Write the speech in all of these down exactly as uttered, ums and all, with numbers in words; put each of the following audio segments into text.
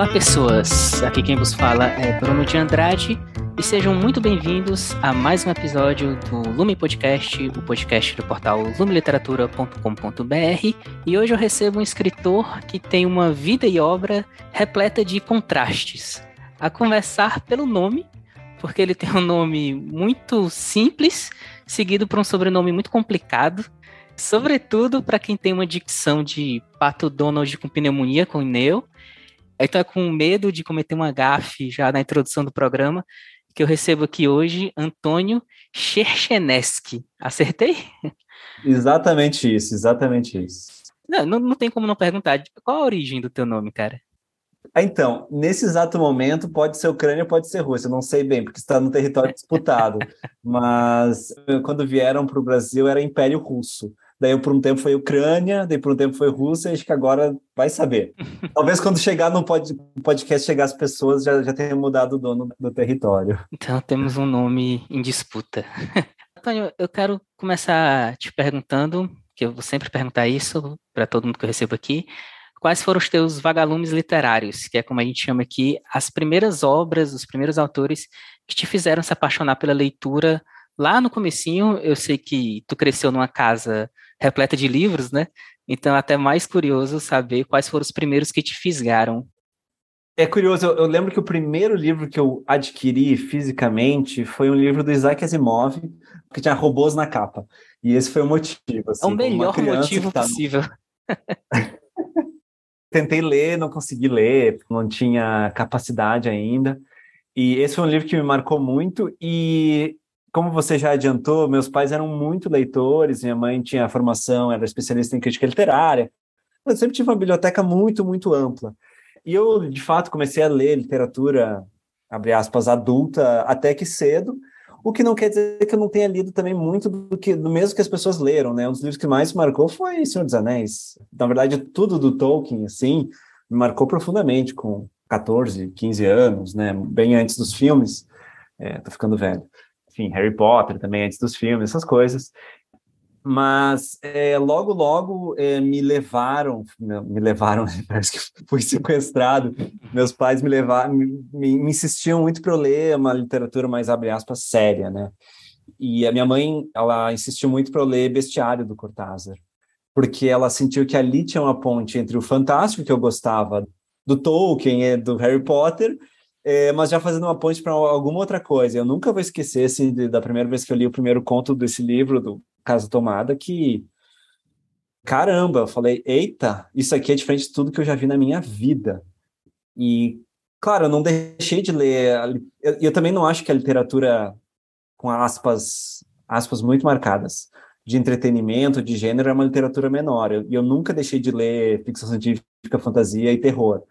Olá pessoas, aqui quem vos fala é Bruno de Andrade e sejam muito bem-vindos a mais um episódio do Lume Podcast, o podcast do portal lume literatura ponto com ponto b r, e hoje eu recebo um escritor que tem uma vida e obra repleta de contrastes, a começar pelo nome, porque ele tem um nome muito simples, seguido por um sobrenome muito complicado, sobretudo para quem tem uma dicção de Pato Donald com pneumonia, com Neo. Então é com medo de cometer uma gafe já na introdução do programa que eu recebo aqui hoje Antônio Cherchenesky. Acertei? Exatamente isso, exatamente isso. Não, não, não tem como não perguntar. Qual a origem do teu nome, cara? Então, nesse exato momento, pode ser Ucrânia, pode ser Rússia, eu não sei bem, porque está no território disputado. Mas quando vieram para o Brasil era Império Russo. Daí por um tempo foi Ucrânia, daí por um tempo foi Rússia, acho que agora vai saber. Talvez quando chegar no pod, podcast, chegar as pessoas, já, já tenha mudado o dono do território. Então temos um nome em disputa. Antônio, eu quero começar te perguntando, que eu vou sempre perguntar isso para todo mundo que eu recebo aqui, quais foram os teus vagalumes literários, que é como a gente chama aqui, as primeiras obras, os primeiros autores que te fizeram se apaixonar pela leitura. Lá no comecinho, eu sei que tu cresceu numa casa repleta de livros, né? Então é até mais curioso saber quais foram os primeiros que te fisgaram. É curioso, eu, eu lembro que o primeiro livro que eu adquiri fisicamente foi um livro do Isaac Asimov, que tinha robôs na capa. E esse foi o motivo. Assim, É o melhor motivo tá... possível. Tentei ler, não consegui ler, não tinha capacidade ainda. E esse foi um livro que me marcou muito e... Como você já adiantou, meus pais eram muito leitores, minha mãe tinha formação, era especialista em crítica literária. Eu sempre tive uma biblioteca muito, muito ampla. E eu, de fato, comecei a ler literatura, abre aspas, adulta, até que cedo, o que não quer dizer que eu não tenha lido também muito do, que, do mesmo que as pessoas leram, né? Um dos livros que mais me marcou foi Senhor dos Anéis. Na verdade, tudo do Tolkien, assim, me marcou profundamente, com catorze, quinze anos, né? Bem antes dos filmes. É, tô ficando velho. Enfim, Harry Potter também, antes dos filmes, essas coisas. Mas é, logo, logo é, me levaram, me levaram, parece que fui sequestrado. Meus pais me levaram, me, me, me insistiam muito para eu ler uma literatura mais, abre aspas, séria, né? E a minha mãe, ela insistiu muito para eu ler Bestiário, do Cortázar, porque ela sentiu que ali tinha uma ponte entre o fantástico, que eu gostava, do Tolkien e do Harry Potter, É, mas já fazendo uma ponte para alguma outra coisa. Eu nunca vou esquecer assim, de, da primeira vez que eu li o primeiro conto desse livro, do Casa Tomada, que, caramba, eu falei, eita, isso aqui é diferente de tudo que eu já vi na minha vida. E, claro, eu não deixei de ler, eu, eu também não acho que a literatura, com aspas, aspas muito marcadas, de entretenimento, de gênero, é uma literatura menor. E eu, eu nunca deixei de ler ficção científica, fantasia e terror.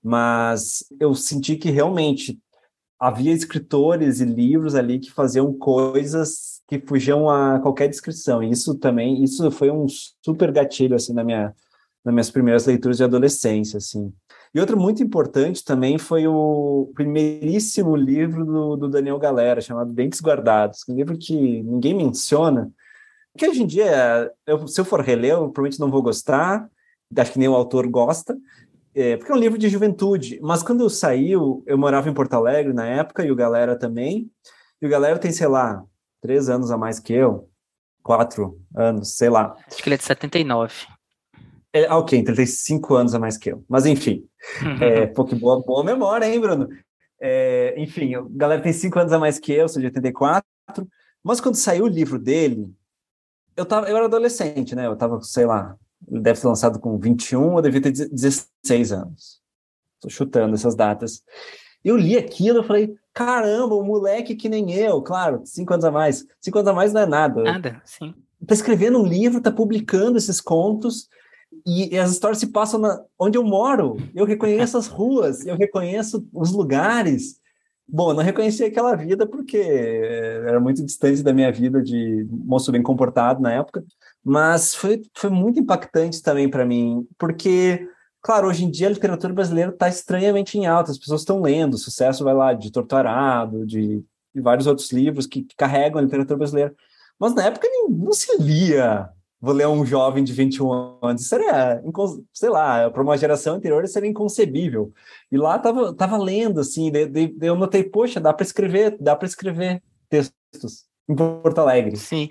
Mas eu senti que realmente havia escritores e livros ali que faziam coisas que fugiam a qualquer descrição. E isso também, isso foi um super gatilho, assim, na minha, nas minhas primeiras leituras de adolescência, assim. E outro muito importante também foi o primeiríssimo livro do, do Daniel Galera, chamado Dentes Guardados, um livro que ninguém menciona, que hoje em dia, eu, se eu for reler, eu provavelmente não vou gostar, acho que nem o autor gosta, É, porque é um livro de juventude, mas quando eu saí, eu, eu morava em Porto Alegre na época, e o Galera também, e o Galera tem, sei lá, três anos a mais que eu, quatro anos, sei lá. Acho que ele é de setenta e nove. É, ah, ok, então ele tem cinco anos a mais que eu, mas enfim, é, pô, que boa, boa memória, hein, Bruno? É, enfim, o Galera tem cinco anos a mais que eu, sou de oitenta e quatro, mas quando saiu o livro dele, eu, tava, eu era adolescente, né, eu tava, sei lá, ele deve ter lançado com vinte e um, eu devia ter dezesseis anos. Estou chutando essas datas. Eu li aquilo, eu falei, caramba, um moleque que nem eu, claro, cinco anos a mais. Cinco anos a mais não é nada. Nada, sim. Está escrevendo um livro, está publicando esses contos, e, e as histórias se passam na, onde eu moro. Eu reconheço as ruas, eu reconheço os lugares. Bom, eu não reconhecia aquela vida porque era muito distante da minha vida de moço bem comportado na época, mas foi, foi muito impactante também para mim, porque, claro, hoje em dia a literatura brasileira está estranhamente em alta, as pessoas estão lendo, o sucesso vai lá de Torturado, de, de vários outros livros que, que carregam a literatura brasileira, mas na época não, não se lia vou ler um jovem de vinte e um anos. Isso era, sei lá, para uma geração anterior isso era inconcebível. E lá tava, tava lendo, assim, de, de, eu notei, poxa, dá para escrever, dá para escrever textos em Porto Alegre. Sim.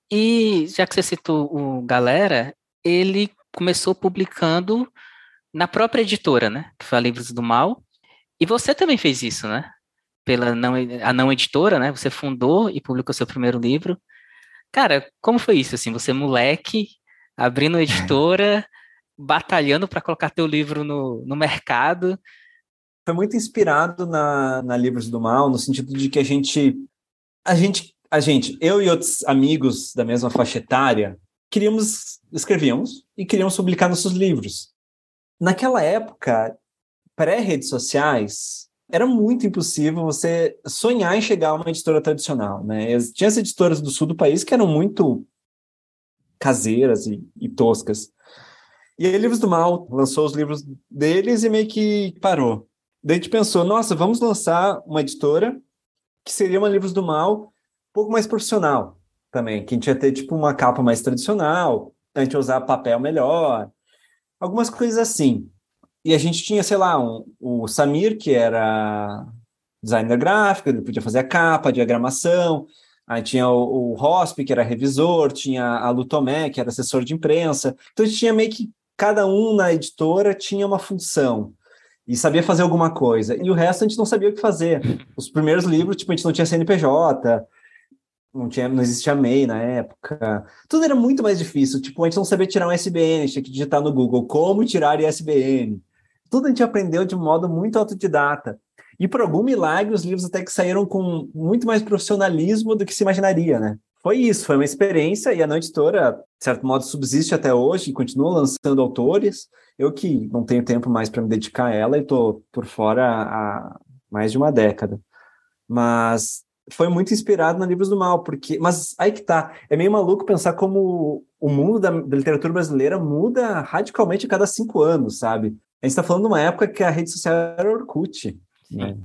E já que você citou o Galera, ele começou publicando na própria editora, né? Que foi a Livros do Mal. E você também fez isso, né? Pela não, a não editora, né? Você fundou e publicou seu primeiro livro. Cara, como foi isso, assim? Você moleque, abrindo uma editora, batalhando para colocar teu livro no, no mercado. Foi muito inspirado na, na Livros do Mal, no sentido de que a gente, a gente, a gente, eu e outros amigos da mesma faixa etária, queríamos, escrevíamos e queríamos publicar nossos livros. Naquela época, pré-redes sociais, era muito impossível você sonhar em chegar a uma editora tradicional, né? Tinha as editoras do sul do país que eram muito caseiras e, e toscas. E aí, Livros do Mal lançou os livros deles e meio que parou. Daí a gente pensou, nossa, vamos lançar uma editora que seria uma Livros do Mal um pouco mais profissional também, que a gente ia ter tipo uma capa mais tradicional, a gente ia usar papel melhor, algumas coisas assim. E a gente tinha, sei lá, um, o Samir, que era designer gráfico, ele podia fazer a capa, a diagramação. Aí tinha o, o Rosp, que era revisor, tinha a Lu Tomé, que era assessor de imprensa. Então a gente tinha meio que, cada um na editora tinha uma função e sabia fazer alguma coisa. E o resto a gente não sabia o que fazer. Os primeiros livros, tipo, a gente não tinha C N P J, não, tinha, não existia M E I na época. Tudo era muito mais difícil. Tipo, a gente não sabia tirar um S B N, tinha que digitar no Google como tirar I S B N. Tudo a gente aprendeu de um modo muito autodidata. E por algum milagre, os livros até que saíram com muito mais profissionalismo do que se imaginaria, né? Foi isso, foi uma experiência, e a Não Editora, de certo modo, subsiste até hoje e continua lançando autores. Eu que não tenho tempo mais para me dedicar a ela e estou por fora há mais de uma década. Mas foi muito inspirado na Livros do Mal, porque... Mas aí que tá, é meio maluco pensar como o mundo da, da literatura brasileira muda radicalmente a cada cinco anos, sabe? A gente está falando de uma época que a rede social era Orkut, né?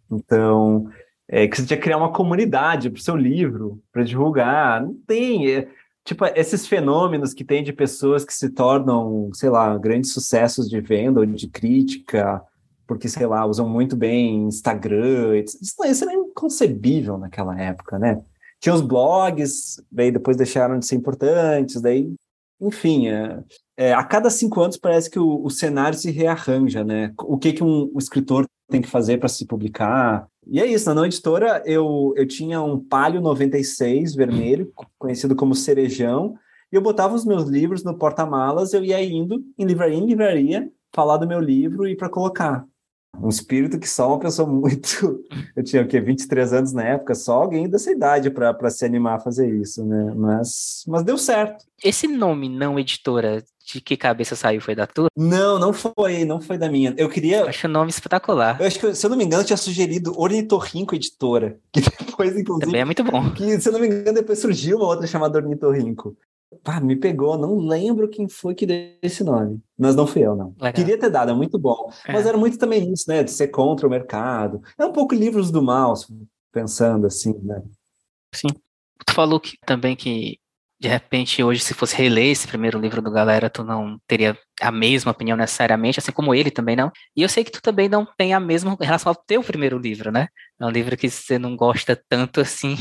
Então, é, que você tinha que criar uma comunidade para o seu livro, para divulgar. Não tem. É, tipo, esses fenômenos que tem de pessoas que se tornam, sei lá, grandes sucessos de venda ou de crítica, porque, sei lá, usam muito bem Instagram. Isso, isso era inconcebível naquela época, né? Tinha os blogs, daí depois deixaram de ser importantes, daí, enfim, é, é, a cada cinco anos parece que o, o cenário se rearranja, né? O que, que um, um escritor tem que fazer para se publicar. E é isso, na Não Editora eu, eu tinha um Palio noventa e seis vermelho, conhecido como Cerejão, e eu botava os meus livros no porta-malas, eu ia indo em livraria em livraria, falar do meu livro e para colocar. Um espírito que só uma pessoa muito... Eu tinha o quê? vinte e três anos na época, só alguém dessa idade para se animar a fazer isso, né? Mas, mas deu certo. Esse nome, Não Editora, de que cabeça saiu? Foi da tua? Não, não foi, não foi da minha. Eu queria... Eu acho o nome espetacular. Eu acho que, se eu não me engano, eu tinha sugerido Ornitorrinco Editora, que depois, inclusive... Também é muito bom. Que, se eu não me engano, depois surgiu uma outra chamada Ornitorrinco. Pá, me pegou, não lembro quem foi que deu esse nome. Mas não fui eu, não. Legal. Queria ter dado, é muito bom. É. Mas era muito também isso, né? De ser contra o mercado. É um pouco Livros do Mal, pensando assim, né? Sim. Tu falou que, também que, de repente, hoje, se fosse reler esse primeiro livro do Galera, tu não teria a mesma opinião necessariamente, assim como ele também não. E eu sei que tu também não tem a mesma em relação ao teu primeiro livro, né? É um livro que você não gosta tanto assim.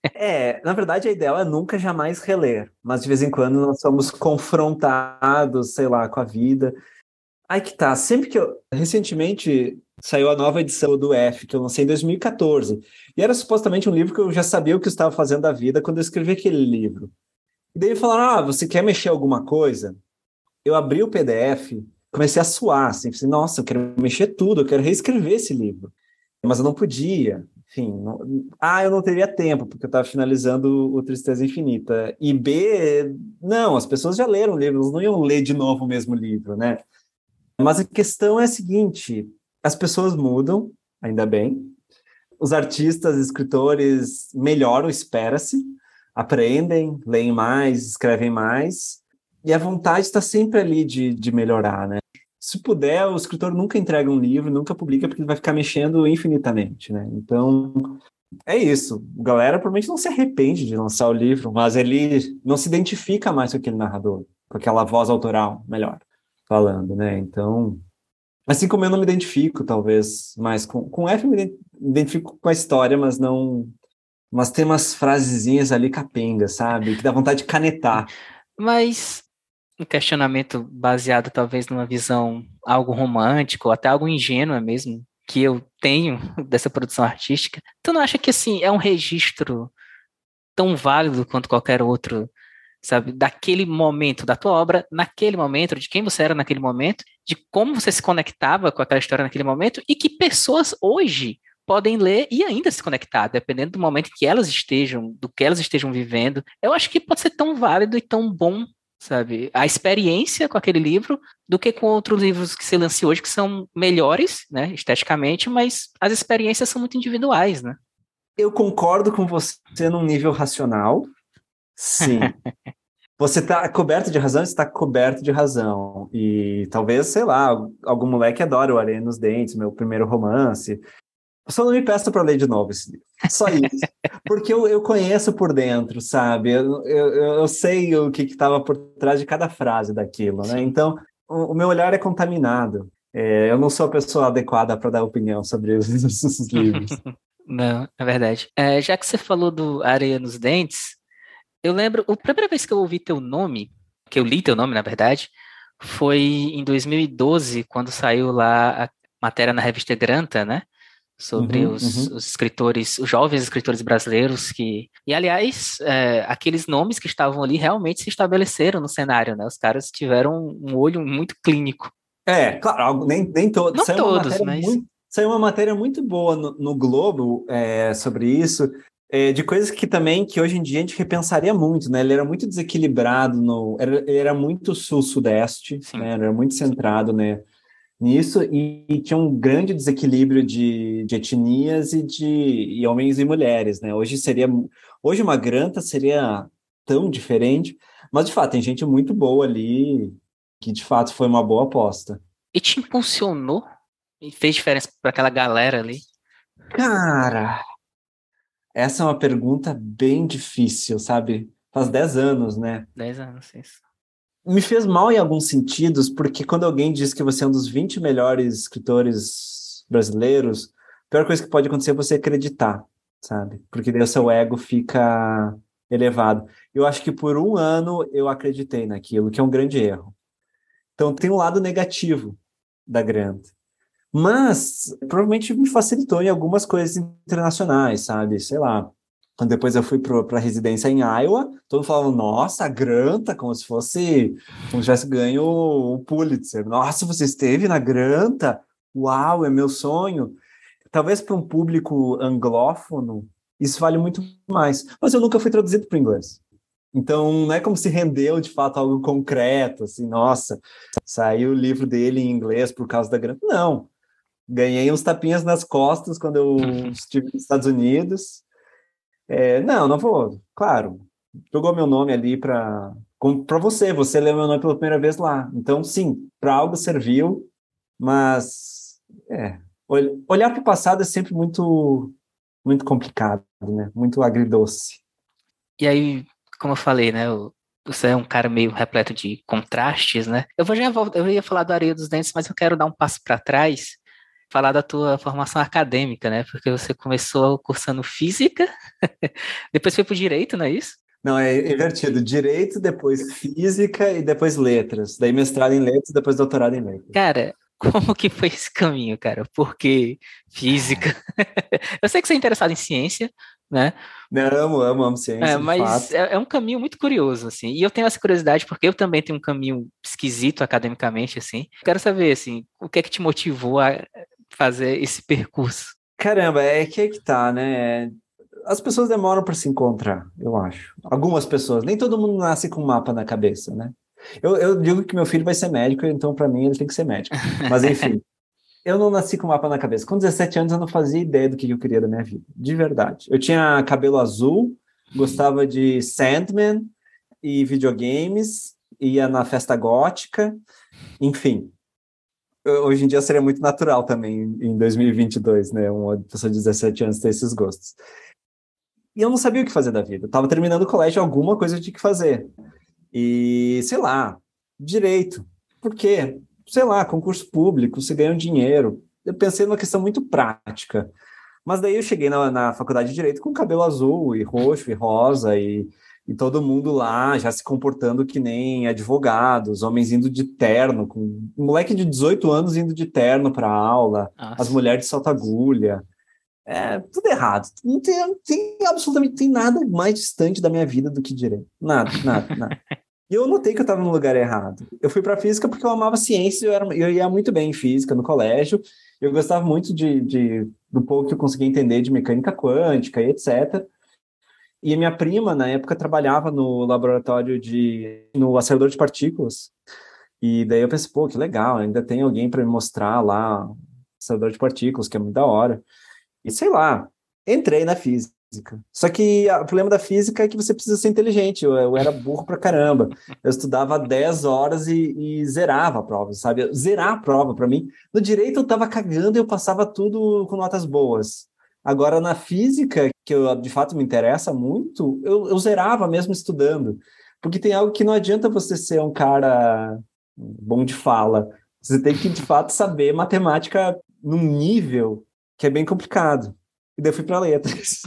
É, na verdade, a ideia é nunca jamais reler, mas de vez em quando nós somos confrontados, sei lá, com a vida. Aí que tá, sempre que eu... Recentemente saiu a nova edição do F, que eu lancei em dois mil e quatorze, e era supostamente um livro que eu já sabia o que eu estava fazendo da vida quando eu escrevi aquele livro. E daí falaram, ah, você quer mexer alguma coisa? Eu abri o P D F, comecei a suar, assim, falei, nossa, eu quero mexer tudo, eu quero reescrever esse livro. Mas eu não podia, enfim, não... ah, eu não teria tempo, porque eu estava finalizando o Tristeza Infinita. E B, não, as pessoas já leram o livro, elas não iam ler de novo o mesmo livro, né? Mas a questão é a seguinte, as pessoas mudam, ainda bem, os artistas, escritores melhoram, espera-se, aprendem, leem mais, escrevem mais, e a vontade está sempre ali de, de melhorar, né? Se puder, o escritor nunca entrega um livro, nunca publica, porque ele vai ficar mexendo infinitamente, né? Então, é isso. A galera provavelmente não se arrepende de lançar o livro, mas ele não se identifica mais com aquele narrador, com aquela voz autoral, melhor, falando, né? Então, assim como eu não me identifico, talvez, mais com, com F, eu me identifico com a história, mas não... Mas tem umas frasezinhas ali capenga, sabe? Que dá vontade de canetar. Mas um questionamento baseado talvez numa visão algo romântico, ou até algo ingênua mesmo, que eu tenho dessa produção artística. Tu não acha que, assim, é um registro tão válido quanto qualquer outro, sabe, daquele momento da tua obra, naquele momento, de quem você era naquele momento, de como você se conectava com aquela história naquele momento, e que pessoas hoje podem ler e ainda se conectar, dependendo do momento que elas estejam, do que elas estejam vivendo. Eu acho que pode ser tão válido e tão bom, sabe, a experiência com aquele livro, do que com outros livros que se lançam hoje, que são melhores, né, esteticamente, mas as experiências são muito individuais, né? Eu concordo com você num nível racional, sim. Você está coberto de razão, está coberto de razão. E talvez, sei lá, algum moleque adora o Areia nos Dentes, meu primeiro romance. Só não me peça para ler de novo esse livro. Só isso. Porque eu, eu conheço por dentro, sabe? Eu, eu, eu sei o que estava por trás de cada frase daquilo, né? Sim. Então, o, o meu olhar é contaminado. É, eu não sou a pessoa adequada para dar opinião sobre os, os livros. Não, é verdade. É, já que você falou do Areia nos Dentes, eu lembro, a primeira vez que eu ouvi teu nome, que eu li teu nome, na verdade, foi em dois mil e doze, quando saiu lá a matéria na revista Granta, né? Sobre Uhum, os, uhum. os escritores, os jovens escritores brasileiros que. E, aliás, é, aqueles nomes que estavam ali realmente se estabeleceram no cenário, né? Os caras tiveram um olho muito clínico. É, claro, algo- nem, nem todo. Não Saiu uma todos, matéria mas. muito, saiu uma matéria muito boa no, no Globo é, sobre isso, é, de coisas que também, que hoje em dia a gente repensaria muito, né? Ele era muito desequilibrado, no, era, ele era muito sul-sudeste, Sim. né? Era muito centrado, né, nisso, e, e tinha um grande desequilíbrio de, de etnias e de e homens e mulheres, né? Hoje seria, hoje uma granta seria tão diferente, mas de fato tem gente muito boa ali, que de fato foi uma boa aposta. E te impulsionou e fez diferença para aquela galera ali. Cara, essa é uma pergunta bem difícil, sabe? Faz dez anos, né? Dez anos, isso. Me fez mal em alguns sentidos, porque quando alguém diz que você é um dos vinte melhores escritores brasileiros, a pior coisa que pode acontecer é você acreditar, sabe? Porque daí o seu ego fica elevado. Eu acho que por um ano eu acreditei naquilo, que é um grande erro. Então tem um lado negativo da Granta. Mas provavelmente me facilitou em algumas coisas internacionais, sabe? Sei lá. Quando depois eu fui para a residência em Iowa, todo mundo falava, nossa, a Granta, como se fosse, como se tivesse ganho o Pulitzer. Nossa, você esteve na Granta? Uau, é meu sonho. Talvez para um público anglófono, isso vale muito mais. Mas eu nunca fui traduzido para o inglês. Então, não é como se rendeu de fato algo concreto, assim, nossa, saiu o livro dele em inglês por causa da Granta. Não. Ganhei uns tapinhas nas costas quando eu estive nos Estados Unidos. É, não, não vou. Claro, jogou meu nome ali para para você. Você leu meu nome pela primeira vez lá. Então, sim, para algo serviu, mas é, ol- olhar para o passado é sempre muito muito complicado, né? Muito agridoce. E aí, como eu falei, né? o- Você é um cara meio repleto de contrastes, né? Eu vou já voltar, eu ia falar do Areia dos Dentes, mas eu quero dar um passo para trás, falar da tua formação acadêmica, né? Porque você começou cursando física, depois foi pro direito, não é isso? Não, é invertido. Direito, depois física e depois letras. Daí mestrado em letras, depois doutorado em letras. Cara, como que foi esse caminho, cara? Porque física. Eu sei que você é interessado em ciência, né? Não, amo, amo, amo É, ciência, de mas fato. é, é um caminho muito curioso, assim. E eu tenho essa curiosidade porque eu também tenho um caminho esquisito academicamente, assim. Quero saber, assim, o que é que te motivou a fazer esse percurso? Caramba, é que é que tá, né? As pessoas demoram para se encontrar, eu acho. Algumas pessoas, nem todo mundo nasce com um mapa na cabeça, né? Eu, eu digo que meu filho vai ser médico, então para mim ele tem que ser médico. Mas enfim, eu não nasci com um mapa na cabeça. Com dezessete anos eu não fazia ideia do que eu queria da minha vida, de verdade. Eu tinha cabelo azul, gostava de Sandman e videogames, ia na festa gótica, enfim. hoje em dia seria muito natural também, em dois mil e vinte e dois, né? Uma pessoa de dezessete anos ter esses gostos. E eu não sabia o que fazer da vida. Eu tava terminando o colégio, alguma coisa eu tinha que fazer. E, sei lá, direito. Por quê? Sei lá, concurso público, você ganha um dinheiro. Eu pensei numa questão muito prática. Mas daí eu cheguei na, na faculdade de Direito com cabelo azul e roxo e rosa e, e todo mundo lá já se comportando que nem advogados, homens indo de terno, com um moleque de dezoito anos indo de terno para aula, Nossa. as mulheres de salto-agulha. É tudo errado. Não tem, não tem absolutamente tem nada mais distante da minha vida do que direito. Nada, nada, nada. E eu notei que eu estava no lugar errado. Eu fui para física porque eu amava ciência, eu, era, eu ia muito bem em física no colégio, eu gostava muito de, de, do pouco que eu conseguia entender de mecânica quântica e etcétera. E a minha prima, na época, trabalhava no laboratório de... no acelerador de partículas. E daí eu pensei, pô, que legal, ainda tem alguém para me mostrar lá o acelerador de partículas, que é muito da hora. E sei lá, entrei na física. Só que o problema da física é que você precisa ser inteligente. Eu, eu era burro pra caramba. Eu estudava dez horas e, e zerava a prova, sabe? Zerar a prova, para mim. No direito eu tava cagando e eu passava tudo com notas boas. Agora, na física, que eu, de fato me interessa muito, eu, eu zerava mesmo estudando. Porque tem algo que não adianta você ser um cara bom de fala. Você tem que, de fato, saber matemática num nível que é bem complicado. E daí eu fui para letras.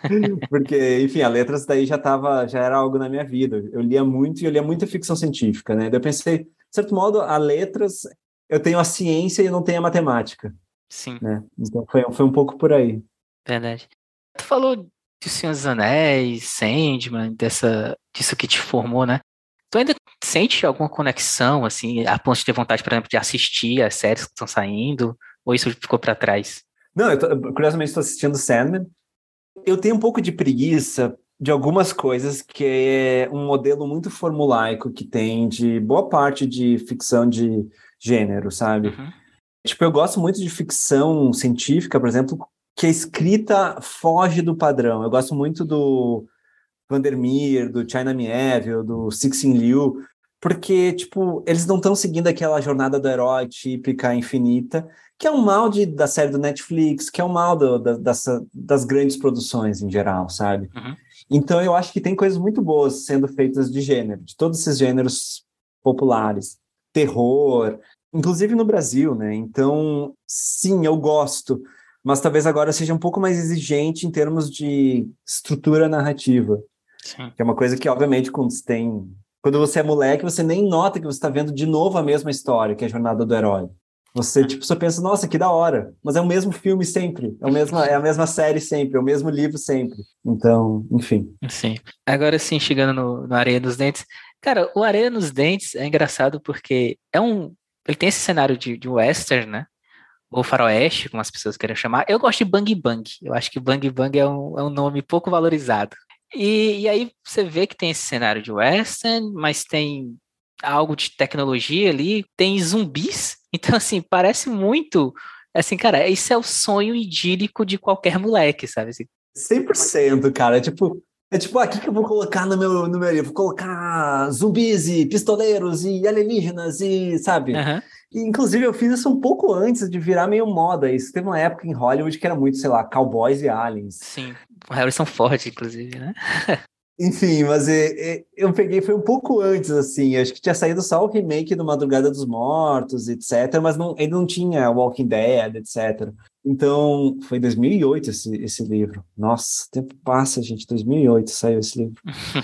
Porque, enfim, a letras daí já tava, já era algo na minha vida. Eu lia muito e eu lia muita ficção científica, né? Daí eu pensei, de certo modo, a letras, eu tenho a ciência e não tenho a matemática. Sim. Né? Então foi, foi um pouco por aí. Verdade. Tu falou de Senhor dos Anéis, Sandman, dessa, disso que te formou, né? Tu ainda sente alguma conexão, assim, a ponto de ter vontade, por exemplo, de assistir as séries que estão saindo? Ou isso ficou para trás? Não, eu tô, curiosamente estou assistindo Sandman. Eu tenho um pouco de preguiça de algumas coisas, que é um modelo muito formulaico que tem de boa parte de ficção de gênero, sabe? Uhum. Tipo, eu gosto muito de ficção científica, por exemplo, que a escrita foge do padrão. Eu gosto muito do Vandermeer, do China Miéville, do Cixin Liu, porque, tipo, eles não estão seguindo aquela jornada do herói típica, infinita, que é um mal de, da série do Netflix, que é um mal do, da, das, das grandes produções em geral, sabe? Uhum. Então eu acho que tem coisas muito boas sendo feitas de gênero, de todos esses gêneros populares. Terror, inclusive no Brasil, né? Então, sim, eu gosto, mas talvez agora seja um pouco mais exigente em termos de estrutura narrativa. Sim. Que é uma coisa que, obviamente, quando você tem... Quando você é moleque, você nem nota que você está vendo de novo a mesma história, que é a Jornada do Herói. Você, tipo, só pensa, nossa, que da hora. Mas é o mesmo filme sempre. É, o mesmo, é a mesma série sempre. É o mesmo livro sempre. Então, enfim. Sim. Agora sim, chegando no, no Areia dos Dentes. Cara, o Areia nos Dentes é engraçado porque é um... Ele tem esse cenário de, de western, né? Ou faroeste, como as pessoas querem chamar. Eu gosto de Bang Bang. Eu acho que Bang Bang é um, é um nome pouco valorizado. E, e aí você vê que tem esse cenário de western, mas tem algo de tecnologia ali, tem zumbis. Então, assim, parece muito... Assim, cara, isso é o sonho idílico de qualquer moleque, sabe? Assim, cem por cento, cara. É tipo, é tipo, ah, o que, que eu vou colocar no meu, no meu livro? Vou colocar zumbis e pistoleiros e alienígenas e, sabe? uhum. E, inclusive, eu fiz isso um pouco antes de virar meio moda. Isso teve uma época em Hollywood que era muito, sei lá, cowboys e aliens. Sim, o Harrison Ford, inclusive, né? Enfim, mas é, é, eu peguei, foi um pouco antes, assim, acho que tinha saído só o remake do Madrugada dos Mortos, etcétera, mas não, ainda não tinha Walking Dead, etcétera. Então, foi em dois mil e oito esse, esse livro. Nossa, o tempo passa, gente, dois mil e oito saiu esse livro.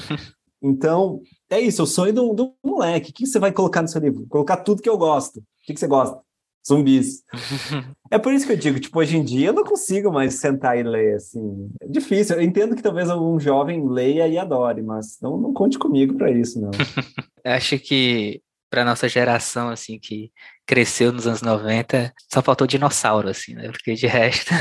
Então, é isso, o sonho do, do moleque. O que você vai colocar no seu livro? Colocar tudo que eu gosto. O que, que você gosta? Zumbis. É por isso que eu digo, tipo, hoje em dia eu não consigo mais sentar e ler, assim. É difícil. Eu entendo que talvez algum jovem leia e adore, mas não, não conte comigo para isso, não. Acho que para nossa geração, assim, que cresceu nos anos noventa, só faltou dinossauro, assim, né? Porque de resto...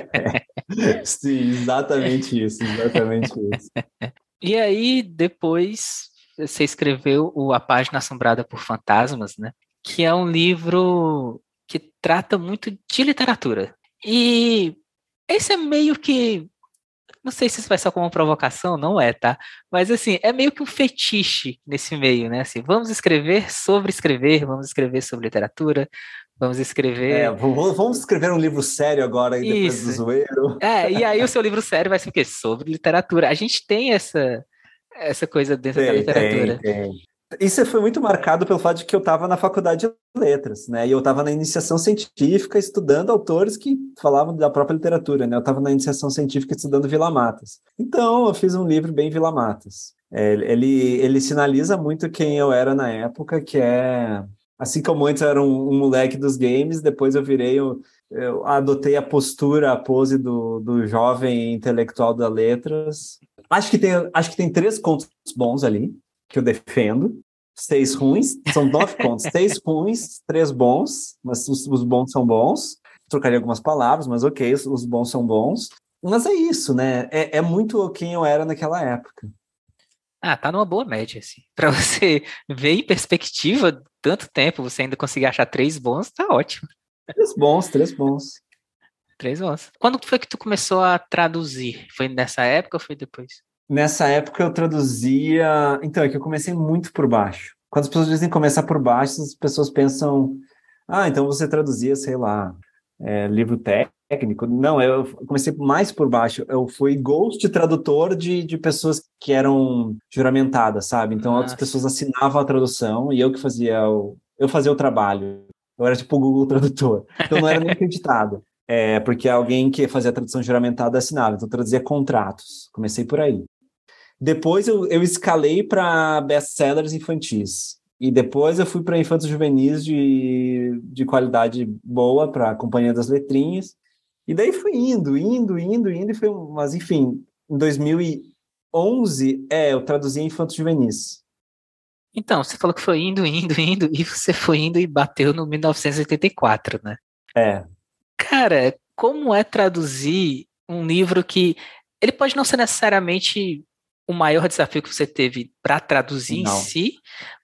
Sim, exatamente isso, exatamente isso. E aí, depois, você escreveu o A Página Assombrada por Fantasmas, né? Que é um livro que trata muito de literatura. E esse é meio que... Não sei se isso vai ser como uma provocação, não é, tá? Mas, assim, é meio que um fetiche nesse meio, né? Assim, vamos escrever sobre escrever, vamos escrever sobre literatura, Vamos escrever... É, vamos, vamos escrever um livro sério agora, aí, depois do Isso. zoeiro. É, e aí o seu livro sério vai ser o quê? Sobre literatura. A gente tem essa, essa coisa dentro da Tem, tem, literatura. tem. Isso foi muito marcado pelo fato de que eu estava na faculdade de letras, né? E eu estava na iniciação científica estudando autores que falavam da própria literatura, né? Eu estava na iniciação científica estudando Vila Matas. Então, eu fiz um livro bem Vila Matas. É, ele, ele sinaliza muito quem eu era na época, que é... Assim como antes eu era um, um moleque dos games, depois eu virei... Eu, eu adotei a postura, a pose do, do jovem intelectual das letras. Acho que tem, acho que tem três contos bons ali, que eu defendo, seis ruins, são nove contos, seis ruins, três bons, mas os, os bons são bons, trocaria algumas palavras, mas ok, os, os bons são bons, mas é isso, né, é, é muito quem eu era naquela época. Ah, tá numa boa média, assim. Pra você ver em perspectiva tanto tempo, você ainda conseguir achar três bons, tá ótimo. Três bons, três bons. Três bons. Quando foi que tu começou a traduzir? Foi nessa época ou foi depois? Nessa época eu traduzia... Então, é que eu comecei muito por baixo. Quando as pessoas dizem começar por baixo, as pessoas pensam... Ah, então você traduzia, sei lá, é, livro técnico. Não, eu comecei mais por baixo. Eu fui ghost tradutor de, de pessoas que eram juramentadas, sabe? Então, outras Nossa. pessoas assinavam a tradução e eu que fazia o... Eu fazia o trabalho. Eu era tipo o Google Tradutor. Então, não era nem acreditado. É, porque alguém que fazia a tradução juramentada assinava. Então, eu traduzia contratos. Comecei por aí. Depois eu, eu escalei para best-sellers infantis. E depois eu fui para infantos juvenis de, de qualidade boa, para a Companhia das Letrinhas. E daí fui indo, indo, indo, indo. E foi, mas, enfim, em dois mil e onze, é, eu traduzi infantos juvenis. Então, você falou que foi indo, indo, indo, e você foi indo e bateu no mil novecentos e oitenta e quatro, né? É. Cara, como é traduzir um livro que... Ele pode não ser necessariamente o maior desafio que você teve para traduzir em Não. si,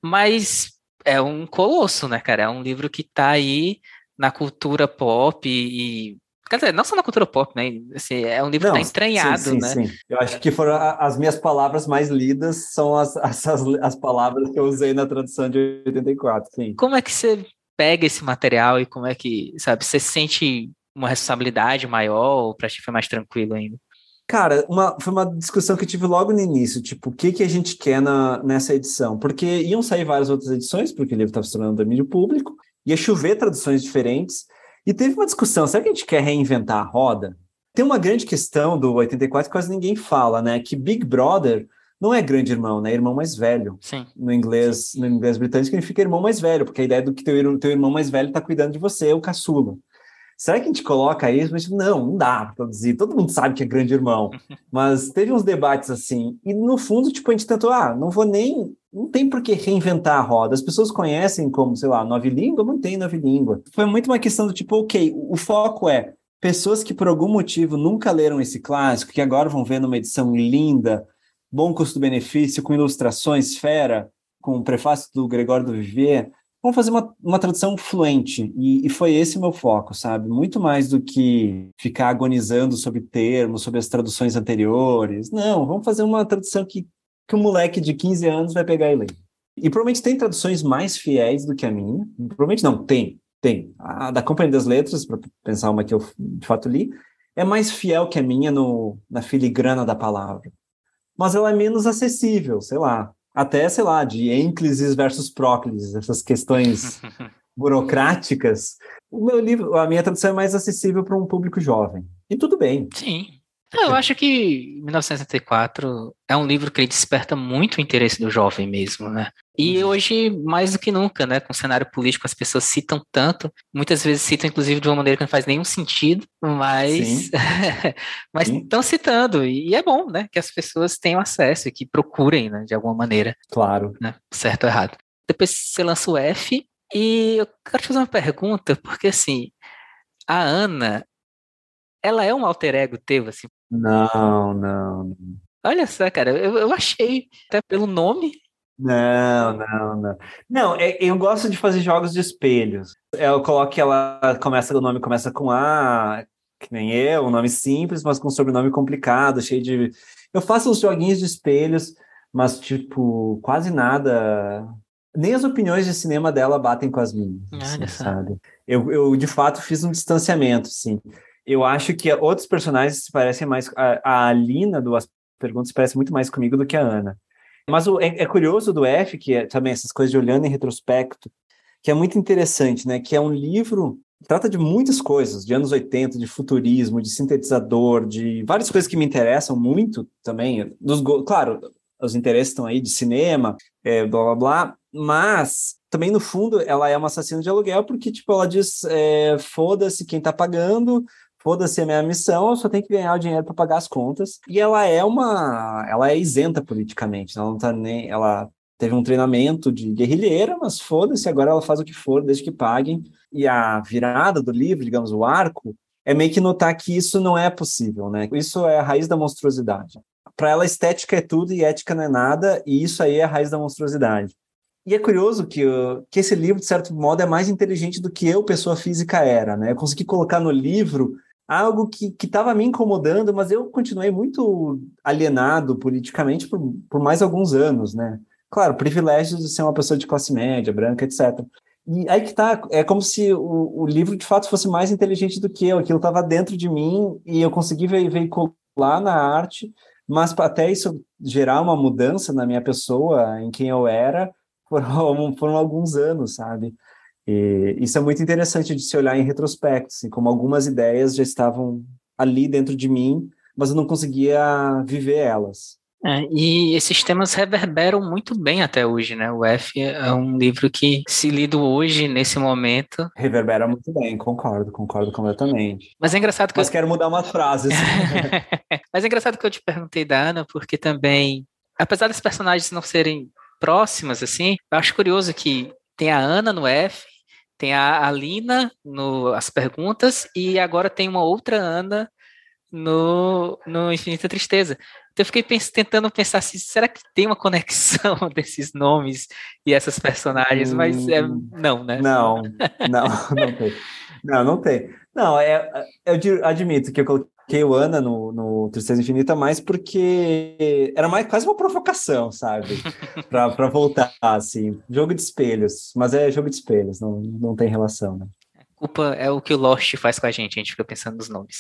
mas é um colosso, né, cara? É um livro que tá aí na cultura pop e... Quer dizer, não só na cultura pop, né? Assim, é um livro que Não, tá entranhado, sim, sim, né? sim. Eu acho que foram a- as minhas palavras mais lidas, são as, as, as palavras que eu usei na tradução de oitenta e quatro, sim. Como é que você pega esse material e como é que, sabe, você sente uma responsabilidade maior ou pra ti foi mais tranquilo ainda? Cara, uma, foi uma discussão que eu tive logo no início, tipo, o que, que a gente quer na, nessa edição? Porque iam sair várias outras edições, porque o livro estava se tornando domínio público, ia chover traduções diferentes, e teve uma discussão, será que a gente quer reinventar a roda? Tem uma grande questão do oitenta e quatro que quase ninguém fala, né, que Big Brother não é grande irmão, né, é irmão mais velho. Sim. No inglês, no inglês britânico significa irmão mais velho, porque a ideia do que teu, teu irmão mais velho está cuidando de você, o caçula. Será que a gente coloca isso? Mas não, não dá para traduzir. Todo mundo sabe que é grande irmão. Mas teve uns debates assim. E no fundo, tipo, a gente tentou, ah, não vou nem... Não tem por que reinventar a roda. As pessoas conhecem como, sei lá, nove língua, mantém nove língua. Foi muito uma questão do tipo, ok, o foco é pessoas que por algum motivo nunca leram esse clássico, que agora vão ver numa edição linda, bom custo-benefício, com ilustrações, fera, com o prefácio do Gregório do Vivier. Vamos fazer uma, uma tradução fluente, e, e foi esse o meu foco, sabe? Muito mais do que ficar agonizando sobre termos, sobre as traduções anteriores. Não, vamos fazer uma tradução que, que um moleque de quinze anos vai pegar e ler. E provavelmente tem traduções mais fiéis do que a minha. Provavelmente não, tem, tem. A da Companhia das Letras, para pensar uma que eu de fato li, é mais fiel que a minha no, na filigrana da palavra. Mas ela é menos acessível, sei lá. Até, sei lá, de ênclises versus próclises, essas questões burocráticas. O meu livro, a minha tradução é mais acessível para um público jovem. E tudo bem. Sim. Eu acho que mil novecentos e setenta e quatro é um livro que ele desperta muito o interesse do jovem mesmo, né? E hoje, mais do que nunca, né? Com o cenário político, as pessoas citam tanto, muitas vezes citam, inclusive, de uma maneira que não faz nenhum sentido, mas mas estão citando, e é bom, né? Que as pessoas tenham acesso e que procurem, né? De alguma maneira. Claro. Né, certo ou errado. Depois você lança o F, e eu quero te fazer uma pergunta, porque assim, a Ana, ela é um alter ego teu, assim? Não, não. Olha só, cara, eu, eu achei, até pelo nome. Não, não, não. Não, é, eu gosto de fazer jogos de espelhos. Eu coloco que ela começa, o nome começa com A, que nem eu, um nome simples, mas com um sobrenome complicado, cheio de... Eu faço uns joguinhos de espelhos, mas, tipo, quase nada nem as opiniões de cinema dela batem com as minhas, assim, sabe? Eu, eu, de fato, fiz um distanciamento, sim. Eu acho que outros personagens se parecem mais... A, a Alina, do As Perguntas, parece muito mais comigo do que a Ana. Mas o, é, é curioso do F, que é também essas coisas de olhando em retrospecto, que é muito interessante, né? Que é um livro que trata de muitas coisas, de anos oitenta, de futurismo, de sintetizador, de várias coisas que me interessam muito também. Dos, claro, os interesses estão aí de cinema, é, blá, blá, blá, mas também, no fundo, ela é uma assassina de aluguel porque, tipo, ela diz, é, foda-se quem tá pagando, foda-se a minha missão, eu só tenho que ganhar o dinheiro para pagar as contas. E ela é uma... ela é isenta politicamente, ela não tá nem... ela teve um treinamento de guerrilheira, mas foda-se, agora ela faz o que for, desde que paguem. E a virada do livro, digamos, o arco, é meio que notar que isso não é possível, né? Isso é a raiz da monstruosidade. Para ela, estética é tudo e ética não é nada, e isso aí é a raiz da monstruosidade. E é curioso que, uh, que esse livro, de certo modo, é mais inteligente do que eu, pessoa física, era, né? Eu consegui colocar no livro algo que estava me incomodando, mas eu continuei muito alienado politicamente por, por mais alguns anos, né? Claro, privilégios de ser uma pessoa de classe média, branca, etcétera. E aí que tá, é como se o, o livro, de fato, fosse mais inteligente do que eu, aquilo estava dentro de mim e eu consegui ve- veicular na arte, mas até isso gerar uma mudança na minha pessoa, em quem eu era, foram, foram alguns anos, sabe? E isso é muito interessante de se olhar em retrospecto, assim, como algumas ideias já estavam ali dentro de mim, mas eu não conseguia viver elas. É, e esses temas reverberam muito bem até hoje, né? O F é um livro que, se lido hoje, nesse momento... Reverbera muito bem, concordo, concordo completamente. Mas é engraçado que Mas eu... quero mudar umas frases. Mas é engraçado que eu te perguntei da Ana, porque também, apesar dos personagens não serem próximas, assim, eu acho curioso que tem a Ana no F, tem a Alina no As Perguntas, e agora tem uma outra Ana no, no Infinita Tristeza. Então eu fiquei pens tentando pensar assim, será que tem uma conexão desses nomes e essas personagens? Mas é, Hum, não, né? não, não, não tem. Não, não tem. Não, é, eu di- admito que eu coloquei o Ana no, no Tristeza Infinita mais porque era mais quase uma provocação, sabe? Para para voltar, assim. Jogo de espelhos. Mas é jogo de espelhos, não, não tem relação, né? Culpa é o que o Lost faz com a gente, a gente fica pensando nos nomes.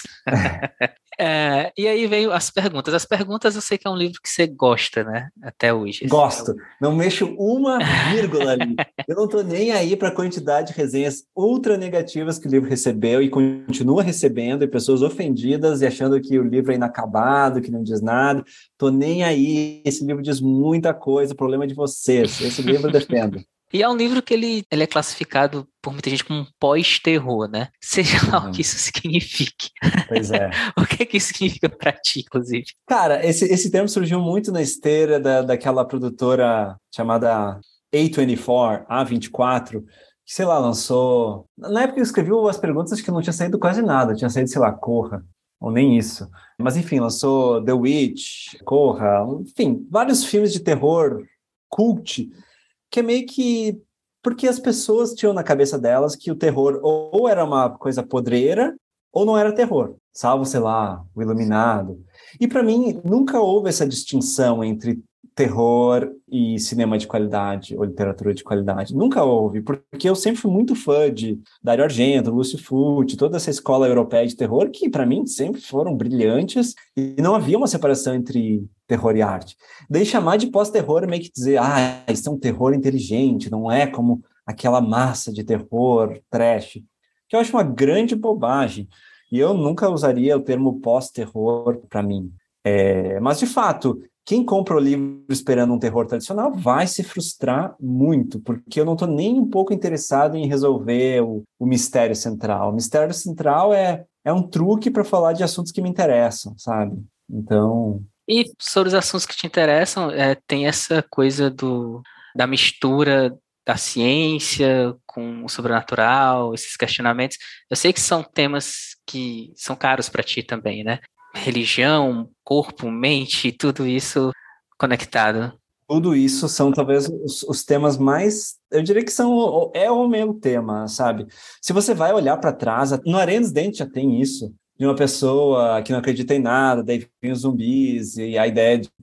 É, e aí veio as perguntas. As perguntas eu sei que é um livro que você gosta, né? Até hoje. Assim. Gosto. Não mexo uma vírgula ali. Eu não estou nem aí para a quantidade de resenhas ultra negativas que o livro recebeu e continua recebendo, e pessoas ofendidas e achando que o livro é inacabado, que não diz nada. Estou nem aí. Esse livro diz muita coisa. O problema é de vocês. Esse livro eu defendo. E é um livro que ele, ele é classificado por muita gente como um pós-terror, né? Seja lá Uhum. o que isso signifique. Pois é. O que que isso significa pra ti, inclusive? Cara, esse, esse termo surgiu muito na esteira da, daquela produtora chamada A vinte e quatro, A vinte e quatro, que, sei lá, lançou... Na época que eu escrevi as perguntas, acho que não tinha saído quase nada. Tinha saído, sei lá, Corra, ou nem isso. Mas, enfim, lançou The Witch, Corra, enfim, vários filmes de terror cult, que é meio que... Porque as pessoas tinham na cabeça delas que o terror ou era uma coisa podreira, ou não era terror, salvo, sei lá, o Iluminado. E para mim, nunca houve essa distinção entre terror e cinema de qualidade, ou literatura de qualidade. Nunca houve, porque eu sempre fui muito fã de Dario Argento, Lúcio Fulci, toda essa escola europeia de terror, que para mim sempre foram brilhantes, e não havia uma separação entre terror e arte. Daí chamar de pós-terror é meio que dizer, ah, isso é um terror inteligente, não é como aquela massa de terror trash, que eu acho uma grande bobagem. E eu nunca usaria o termo pós-terror para mim. É, mas, de fato, quem compra o livro esperando um terror tradicional vai se frustrar muito, porque eu não estou nem um pouco interessado em resolver o, o mistério central. O mistério central é, é um truque para falar de assuntos que me interessam, sabe? Então... E sobre os assuntos que te interessam, é, tem essa coisa do, da mistura da ciência com o sobrenatural, esses questionamentos. Eu sei que são temas que são caros para ti também, né? Religião, corpo, mente, tudo isso conectado. Tudo isso são talvez os, os temas mais, eu diria que são, é o meu tema, sabe? Se você vai olhar para trás, no Aranha dos Dentes já tem isso, de uma pessoa que não acredita em nada, daí vem os zumbis, e a ideia de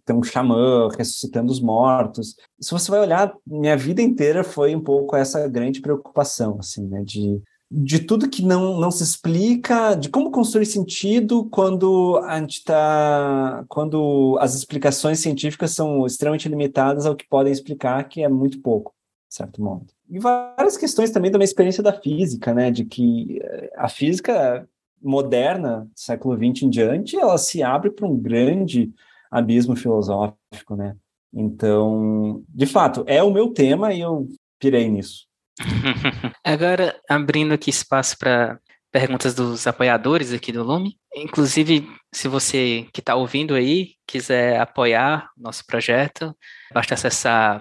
tem um xamã ressuscitando os mortos. Se você vai olhar, minha vida inteira foi um pouco essa grande preocupação, assim, né, de, de tudo que não, não se explica, de como construir sentido quando a gente tá, quando as explicações científicas são extremamente limitadas ao que podem explicar, que é muito pouco, de certo modo. E várias questões também da minha experiência da física, né, de que a física moderna, século vinte em diante, ela se abre para um grande abismo filosófico, né? Então, de fato, é o meu tema e eu pirei nisso. Agora, abrindo aqui espaço para perguntas dos apoiadores aqui do Lume. Inclusive, se você que está ouvindo aí quiser apoiar o nosso projeto, basta acessar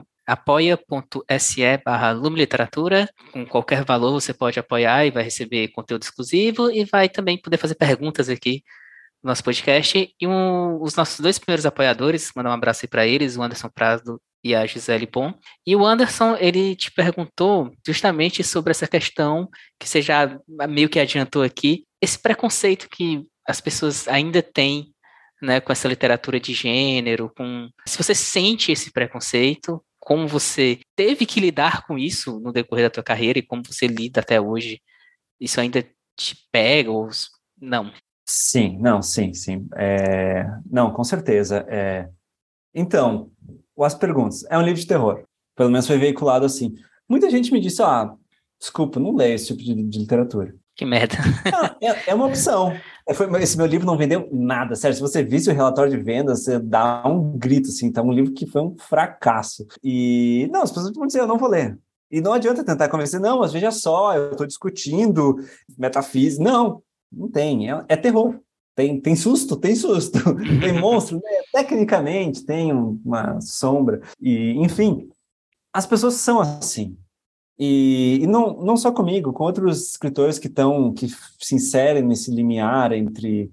apoia.se barra Lume Literatura. Com qualquer valor você pode apoiar e vai receber conteúdo exclusivo e vai também poder fazer perguntas aqui no nosso podcast. E um, os nossos dois primeiros apoiadores, mandar um abraço aí para eles, o Anderson Prado e a Gisele Bon. E o Anderson, ele te perguntou justamente sobre essa questão que você já meio que adiantou aqui, esse preconceito que as pessoas ainda têm, né, com essa literatura de gênero, com... se você sente esse preconceito, como você teve que lidar com isso no decorrer da tua carreira e como você lida até hoje, isso ainda te pega ou não? Sim, não, sim, sim. É... Não, com certeza. É... Então, as perguntas. É um livro de terror. Pelo menos foi veiculado assim. Muita gente me disse, ah, desculpa, não leio esse tipo de, de literatura. Que merda. Ah, é, é uma opção. É, foi, esse meu livro não vendeu nada, sério. Se você visse o relatório de vendas, você dá um grito, assim. Tá um livro que foi um fracasso. E, não, as pessoas vão dizer, eu não vou ler. E não adianta tentar convencer, não, mas veja só, eu estou discutindo metafísica. Não, não tem. É, é terror. Tem, tem susto, tem susto. Tem monstro, né? Tecnicamente tem uma sombra. E, enfim, as pessoas são assim. E, e não, não só comigo, com outros escritores que estão, que se inserem nesse limiar entre,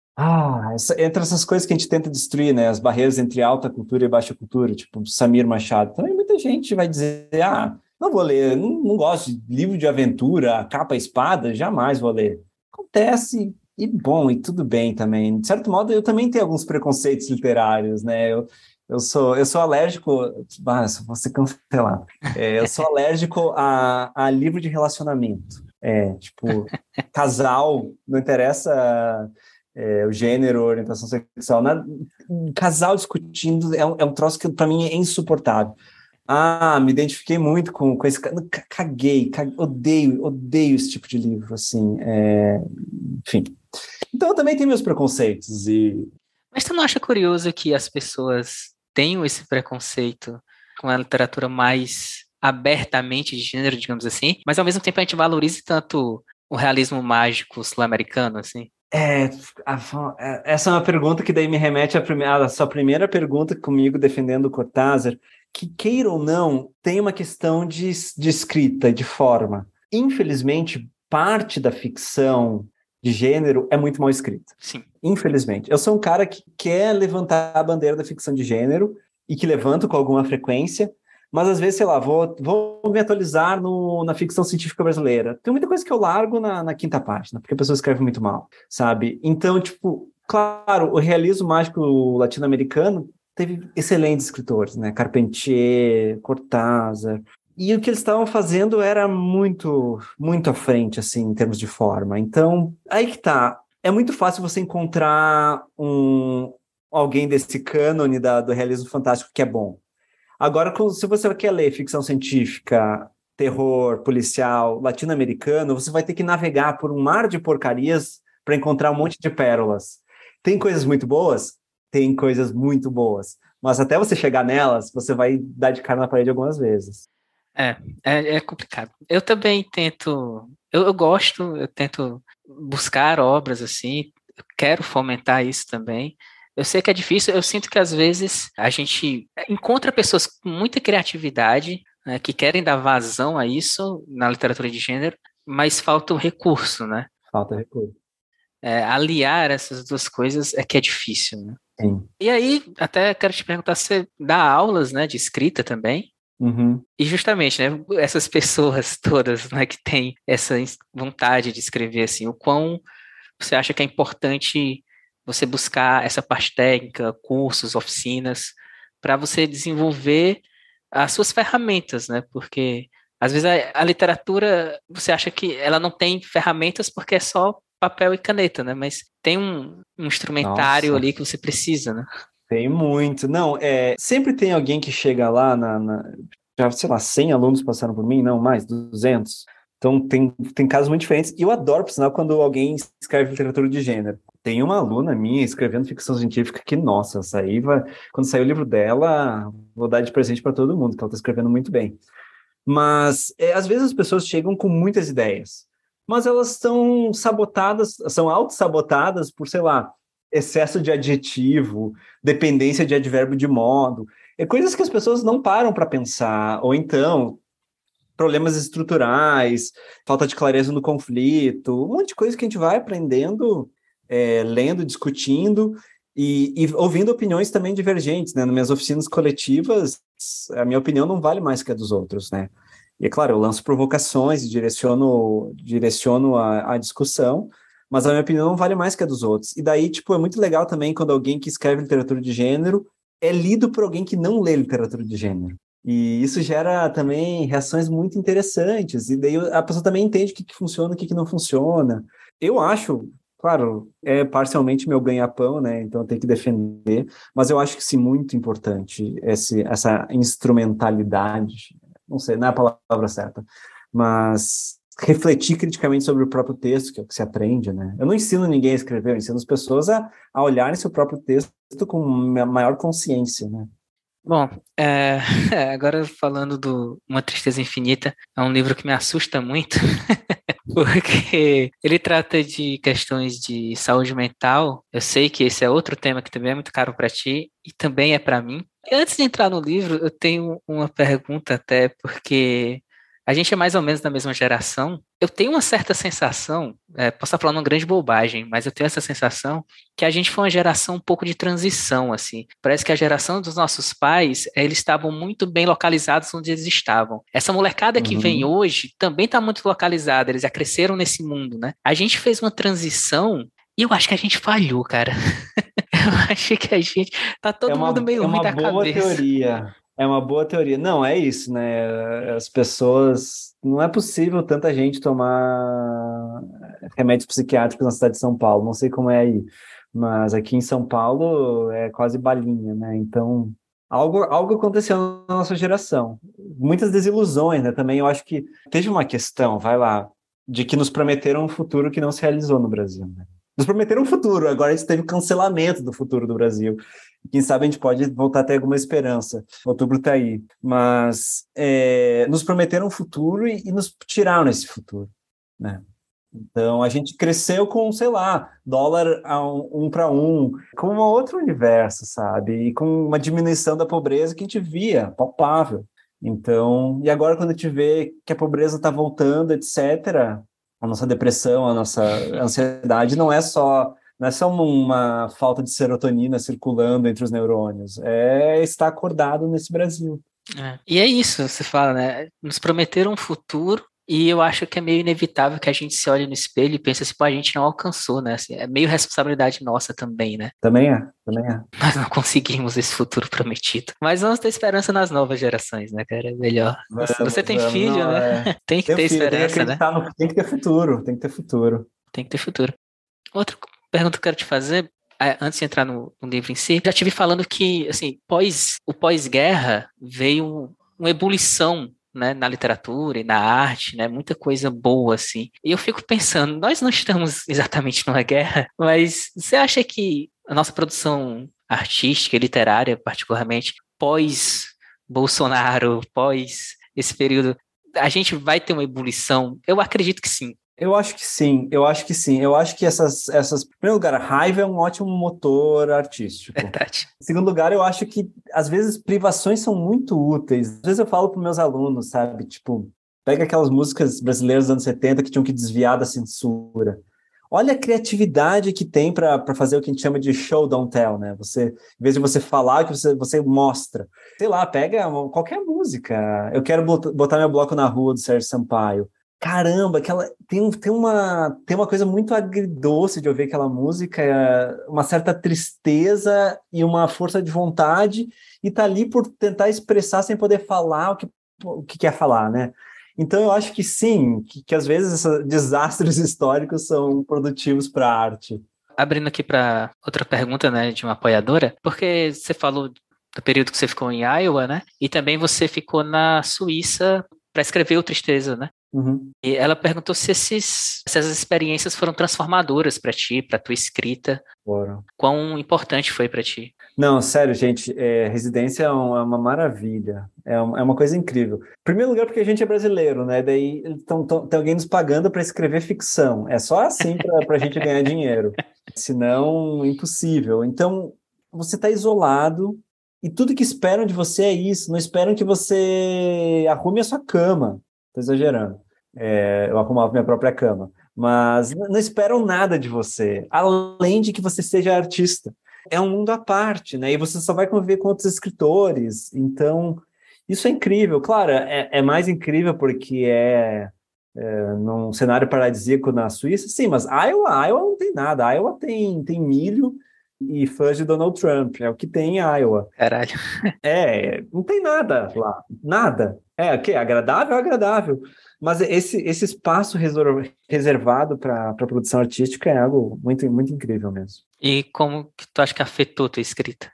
ah, essa, entre essas coisas que a gente tenta destruir, né? As barreiras entre alta cultura e baixa cultura, tipo Samir Machado. Também muita gente vai dizer, ah, não vou ler, não, não gosto de livro de aventura, capa e espada, jamais vou ler. Acontece, e bom, e tudo bem também. De certo modo, eu também tenho alguns preconceitos literários, né? Eu, Eu sou, eu sou alérgico... Ah, vou ser cancelado. É, eu sou alérgico a, a livro de relacionamento. É, tipo, casal, não interessa é, o gênero, orientação sexual, nada, casal discutindo é um, é um troço que, para mim, é insuportável. Ah, me identifiquei muito com, com esse... Caguei, caguei, odeio, odeio esse tipo de livro, assim. É, enfim. Então, eu também tenho meus preconceitos e... Mas tu não acha curioso que as pessoas tenham esse preconceito com a literatura mais abertamente de gênero, digamos assim, mas ao mesmo tempo a gente valoriza tanto o realismo mágico sul-americano, assim? É, a, essa é uma pergunta que daí me remete à, primeira, à sua primeira pergunta comigo defendendo o Cortázar, que, queira ou não, tem uma questão de, de escrita, de forma. Infelizmente, parte da ficção de gênero é muito mal escrita. Sim. Infelizmente. Eu sou um cara que quer levantar a bandeira da ficção de gênero e que levanto com alguma frequência, mas às vezes, sei lá, vou, vou me atualizar no, na ficção científica brasileira. Tem muita coisa que eu largo na, na quinta página, porque a pessoa escreve muito mal, sabe? Então, tipo, claro, o realismo mágico latino-americano teve excelentes escritores, né? Carpentier, Cortázar... E o que eles estavam fazendo era muito, muito à frente, assim, em termos de forma. Então, aí que tá. É muito fácil você encontrar um, alguém desse cânone da, do realismo fantástico que é bom. Agora, se você quer ler ficção científica, terror, policial, latino-americano, você vai ter que navegar por um mar de porcarias para encontrar um monte de pérolas. Tem coisas muito boas? Tem coisas muito boas. Mas até você chegar nelas, você vai dar de cara na parede algumas vezes. É, é, é complicado. Eu também tento, eu, eu gosto, eu tento buscar obras assim, eu quero fomentar isso também. Eu sei que é difícil, eu sinto que às vezes a gente encontra pessoas com muita criatividade, né, que querem dar vazão a isso na literatura de gênero, mas falta o recurso, né? Falta recurso. É, aliar essas duas coisas é que é difícil, né? Sim. E aí, até quero te perguntar se você dá aulas, né, de escrita também? Uhum. E justamente, né, essas pessoas todas, né, que têm essa vontade de escrever assim, o quão você acha que é importante você buscar essa parte técnica, cursos, oficinas, para você desenvolver as suas ferramentas, né? Porque às vezes a, a literatura, você acha que ela não tem ferramentas porque é só papel e caneta, né? Mas tem um, um instrumentário Nossa, ali que você precisa, né? tem muito. Não, é, sempre tem alguém que chega lá na, na já, sei lá, cem alunos passaram por mim, não mais, duzentos. Então tem, tem casos muito diferentes. E eu adoro, por sinal, quando alguém escreve literatura de gênero. Tem uma aluna minha escrevendo ficção científica que, nossa, essa aí vai, quando sair o livro dela, vou dar de presente para todo mundo, que ela está escrevendo muito bem. Mas, é, às vezes as pessoas chegam com muitas ideias, mas elas são sabotadas, são auto-sabotadas por, sei lá, excesso de adjetivo, dependência de advérbio de modo, é coisas que as pessoas não param para pensar, ou então problemas estruturais, falta de clareza no conflito, um monte de coisa que a gente vai aprendendo, é, lendo, discutindo e, e ouvindo opiniões também divergentes, né? Nas minhas oficinas coletivas, a minha opinião não vale mais que a dos outros, né? E é claro, eu lanço provocações e direciono, direciono a, a discussão, mas a minha opinião não vale mais que a dos outros. E daí, tipo, é muito legal também quando alguém que escreve literatura de gênero é lido por alguém que não lê literatura de gênero. E isso gera também reações muito interessantes. E daí a pessoa também entende o que, que funciona e o que, que não funciona. Eu acho, claro, é parcialmente meu ganha-pão, né? Então eu tenho que defender. Mas eu acho que sim, muito importante esse, essa instrumentalidade. Não sei, não é a palavra certa. Mas refletir criticamente sobre o próprio texto, que é o que se aprende, né? Eu não ensino ninguém a escrever, eu ensino as pessoas a, a olharem seu próprio texto com maior consciência, né? Bom, é, agora falando do Uma Tristeza Infinita, é um livro que me assusta muito, porque ele trata de questões de saúde mental. Eu sei que esse é outro tema que também é muito caro para ti e também é para mim. E antes de entrar no livro, eu tenho uma pergunta até, porque a gente é mais ou menos da mesma geração. Eu tenho uma certa sensação, é, posso estar falando uma grande bobagem, mas eu tenho essa sensação que a gente foi uma geração um pouco de transição, assim. Parece que a geração dos nossos pais, eles estavam muito bem localizados onde eles estavam. Essa molecada que vem Uhum. hoje também está muito localizada, eles já cresceram nesse mundo, né? A gente fez uma transição e eu acho que a gente falhou, cara. Eu acho que a gente tá É todo mundo uma, meio é ruim uma da boa cabeça. teoria. É uma boa teoria. Não, é isso, né? As pessoas. Não é possível tanta gente tomar remédios psiquiátricos na cidade de São Paulo. Não sei como é aí, mas aqui em São Paulo é quase balinha, né? Então, algo, algo aconteceu na nossa geração. Muitas desilusões, né? Também eu acho que teve uma questão, vai lá, de que nos prometeram um futuro que não se realizou no Brasil, né? Nos prometeram um futuro, agora a gente teve cancelamento do futuro do Brasil. Quem sabe a gente pode voltar a ter alguma esperança. Outubro está aí. Mas é, nos prometeram um futuro e, e nos tiraram esse futuro, né? Então a gente cresceu com, sei lá, dólar a um, um para um, com um outro universo, sabe? E com uma diminuição da pobreza que a gente via, palpável. Então, e agora quando a gente vê que a pobreza está voltando, etcétera, a nossa depressão, a nossa ansiedade não é só não é só uma falta de serotonina circulando entre os neurônios, é estar acordado nesse Brasil. É. E é isso, você fala, né? Nos prometeram um futuro e eu acho que é meio inevitável que a gente se olhe no espelho e pense assim, pô, a gente não alcançou, né? Assim, é meio responsabilidade nossa também, né? Também é, também é. Nós não conseguimos esse futuro prometido. Mas vamos ter esperança nas novas gerações, né, cara? É melhor. Você você Vamos, tem vamos, filho, não, né? é... Tem que Tem ter filho, tem que esperança, né? acreditar no... Tem que ter futuro, tem que ter futuro. Tem que ter futuro. Outra pergunta que eu quero te fazer, é, antes de entrar no, no livro em si, já tive falando que, assim, pós, o pós-guerra veio uma ebulição, né, na literatura e na arte, né, muita coisa boa, assim. E eu fico pensando, nós não estamos exatamente numa guerra, mas você acha que a nossa produção artística e literária, particularmente, pós-Bolsonaro, pós esse período, a gente vai ter uma ebulição? Eu acredito que sim. Eu acho que sim, eu acho que sim. Eu acho que essas, essas... Em primeiro lugar, a raiva é um ótimo motor artístico. Verdade. Em segundo lugar, eu acho que, às vezes, privações são muito úteis. Às vezes eu falo para meus alunos, sabe? Tipo, pega aquelas músicas brasileiras dos anos setenta que tinham que desviar da censura. Olha a criatividade que tem para fazer o que a gente chama de show, don't tell, né? Você, em vez de você falar, que você, você mostra. Sei lá, pega uma, qualquer música. Eu quero botar meu bloco na rua do Sérgio Sampaio. caramba, aquela, tem, um, tem, uma, tem uma coisa muito agridoce de ouvir aquela música, uma certa tristeza e uma força de vontade, e tá ali por tentar expressar sem poder falar o que, o que quer falar, né? Então eu acho que sim, que, que às vezes esses desastres históricos são produtivos para a arte. Abrindo aqui para outra pergunta, né, de uma apoiadora, porque você falou do período que você ficou em Iowa, né? E também você ficou na Suíça para escrever o Tristeza, né? Uhum. E ela perguntou se esses, se essas experiências foram transformadoras para ti, para tua escrita. Foram. Quão importante foi para ti? Não, sério, gente, é, residência é uma, é uma maravilha, é, um, é uma coisa incrível. Em primeiro lugar, porque a gente é brasileiro, né? Daí tão, tão, tem alguém nos pagando para escrever ficção. É só assim para a gente ganhar dinheiro. Senão, impossível. Então, você está isolado e tudo que esperam de você é isso. Não esperam que você arrume a sua cama. Estou exagerando. É, eu arrumava minha própria cama. Mas não esperam nada de você, além de que você seja artista. É um mundo à parte, né? E você só vai conviver com outros escritores. Então, isso é incrível. Claro, é, é mais incrível porque é, é num cenário paradisíaco na Suíça. Sim, mas Iowa, Iowa não tem nada. Iowa tem, tem milho e fãs de Donald Trump. É o que tem em Iowa. Caralho. É, não tem nada lá. Nada. É, o quê? Agradável? Agradável. Mas esse, esse espaço resor- reservado para a produção artística é algo muito, muito incrível mesmo. E como que tu acha que afetou tua escrita?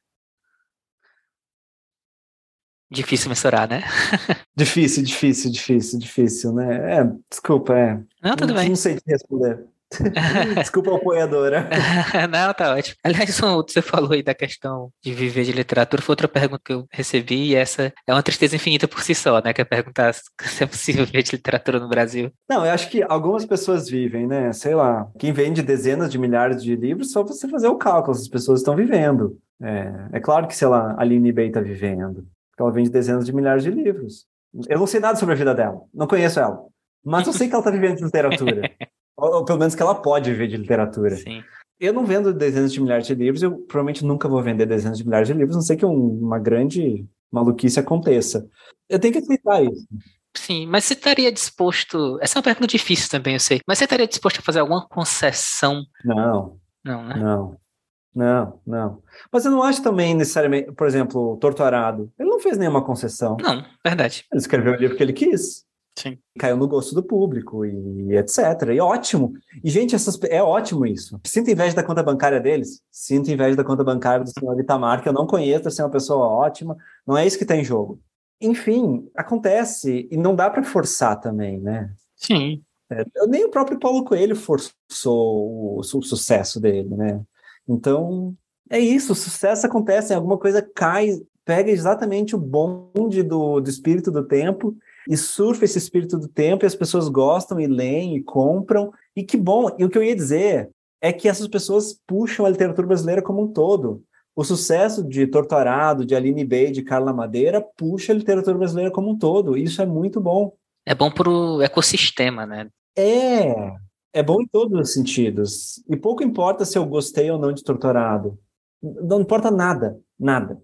Difícil mensurar, né? Difícil, difícil, difícil, difícil, né? É, desculpa, é. Não, Não, tudo bem. não sei te responder. Desculpa, apoiadora. Não, tá ótimo. Aliás, o que você falou aí da questão de viver de literatura foi outra pergunta que eu recebi, e essa é uma tristeza infinita por si só, né? Que é perguntar se é possível viver de literatura no Brasil. Não, eu acho que algumas pessoas vivem, né? Sei lá, quem vende dezenas de milhares de livros, só você fazer o cálculo, as pessoas estão vivendo. É, é claro que, sei lá, a Aline Bay está vivendo, porque ela vende dezenas de milhares de livros. Eu não sei nada sobre a vida dela, não conheço ela, mas eu sei que ela está vivendo de literatura. Ou, ou pelo menos que ela pode viver de literatura. Sim. Eu não vendo dezenas de milhares de livros, eu provavelmente nunca vou vender dezenas de milhares de livros, a não sei que um, uma grande maluquice aconteça. Eu tenho que aceitar isso. Sim, mas você estaria disposto. Essa é uma pergunta difícil também, eu sei. Mas você estaria disposto a fazer alguma concessão? Não, Não, né? não, não, não. Mas eu não acho também necessariamente, por exemplo, o Torturado. Ele não fez nenhuma concessão. Não, verdade. Ele escreveu o livro que ele quis. Sim. Caiu no gosto do público e etcétera. E ótimo. E, gente, essas, é ótimo isso. Sinto inveja da conta bancária deles. Sinto inveja da conta bancária do senhor Itamar, que eu não conheço, assim, é uma pessoa ótima. Não é isso que está em jogo. Enfim, acontece e não dá para forçar também, né? Sim. É, nem o próprio Paulo Coelho forçou o, o sucesso dele, né? Então, é isso, o sucesso acontece, alguma coisa cai, pega exatamente o bonde do, do espírito do tempo e surfa esse espírito do tempo e as pessoas gostam e leem e compram, e que bom. E o que eu ia dizer é que essas pessoas puxam a literatura brasileira como um todo. O sucesso de Torturado, de Aline Bay, de Carla Madeira puxa a literatura brasileira como um todo. Isso é muito bom. É bom pro ecossistema, né? É, é bom em todos os sentidos. E pouco importa se eu gostei ou não de Torturado. Não importa nada, nada.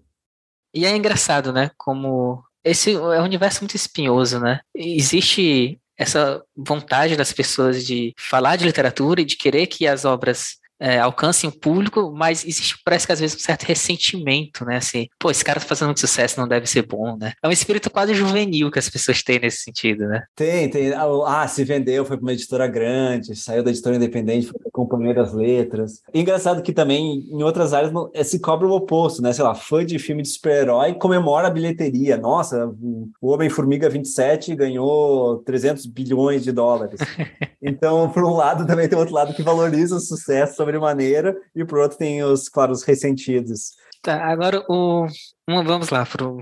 E é engraçado, né? Como esse é um universo muito espinhoso, né? Existe essa vontade das pessoas de falar de literatura e de querer que as obras é, alcancem o público, mas existe, parece que às vezes, um certo ressentimento, né? Assim, pô, esse cara tá fazendo muito sucesso, não deve ser bom, né? É um espírito quase juvenil que as pessoas têm nesse sentido, né? Tem, tem. Ah, se vendeu, foi para uma editora grande, saiu da editora independente, foi para a Companhia das Letras. E engraçado que também, em outras áreas, não, é, se cobra o oposto, né? Sei lá, fã de filme de super-herói comemora a bilheteria. Nossa, o Homem-Formiga vinte e sete ganhou trezentos bilhões de dólares. Então, por um lado, também tem outro lado que valoriza o sucesso sobremaneira, e por outro tem os, claro, os ressentidos. Tá, agora o... um, vamos lá para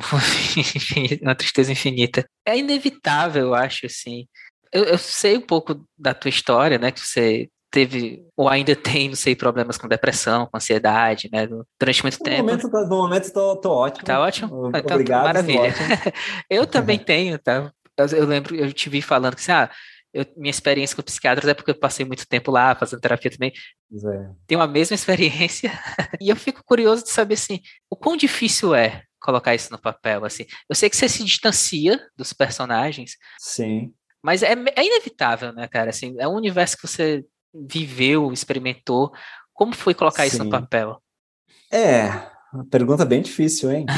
uma tristeza infinita. É inevitável, eu acho, assim. Eu, eu sei um pouco da tua história, né? Que você teve, ou ainda tem, não sei, problemas com depressão, com ansiedade, né? Durante muito No tempo. momento, no momento tô, tô ótimo. Tá ótimo? Então, Obrigado, maravilha. ótimo. Eu também tenho, tá? Eu, eu lembro, eu te vi falando que assim, ah, eu, minha experiência com psiquiatras é porque eu passei muito tempo lá fazendo terapia também. É. Tenho a mesma experiência e eu fico curioso de saber assim, o quão difícil é colocar isso no papel, assim. Eu sei que você se distancia dos personagens. Sim. Mas é, é inevitável, né, cara? Assim, é um universo que você viveu, experimentou. Como foi colocar isso no Sim. papel? É, uma pergunta bem difícil, hein?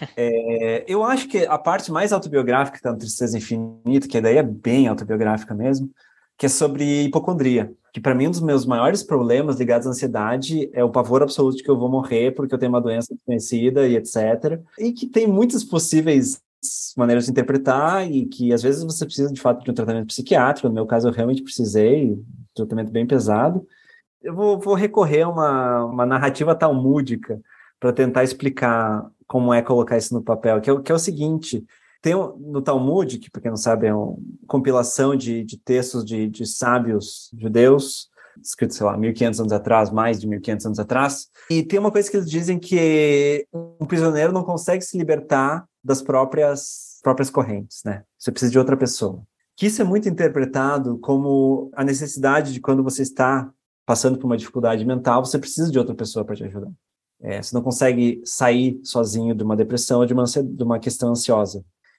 É, eu acho que a parte mais autobiográfica que tá no Tristeza Infinita, que daí é bem autobiográfica mesmo, que é sobre hipocondria, que para mim um dos meus maiores problemas ligados à ansiedade é o pavor absoluto de que eu vou morrer porque eu tenho uma doença desconhecida e etcétera. E que tem muitas possíveis maneiras de interpretar e que às vezes você precisa de fato de um tratamento psiquiátrico. No meu caso eu realmente precisei, um tratamento bem pesado. Eu vou, vou recorrer a uma, uma narrativa talmúdica para tentar explicar como é colocar isso no papel, que é, o- que é o seguinte: tem um- no Talmud, que, para quem não sabe, é uma compilação de, de textos de, de sábios judeus, escritos, sei lá, mil e quinhentos anos atrás, mais de mil e quinhentos anos atrás, e tem uma coisa que eles dizem que um prisioneiro não consegue se libertar das próprias, próprias correntes, né? Você precisa de outra pessoa. Que isso é muito interpretado como a necessidade de quando você está passando por uma dificuldade mental, você precisa de outra pessoa para te ajudar. É, você não consegue sair sozinho de uma depressão ou de uma, de uma questão ansiosa.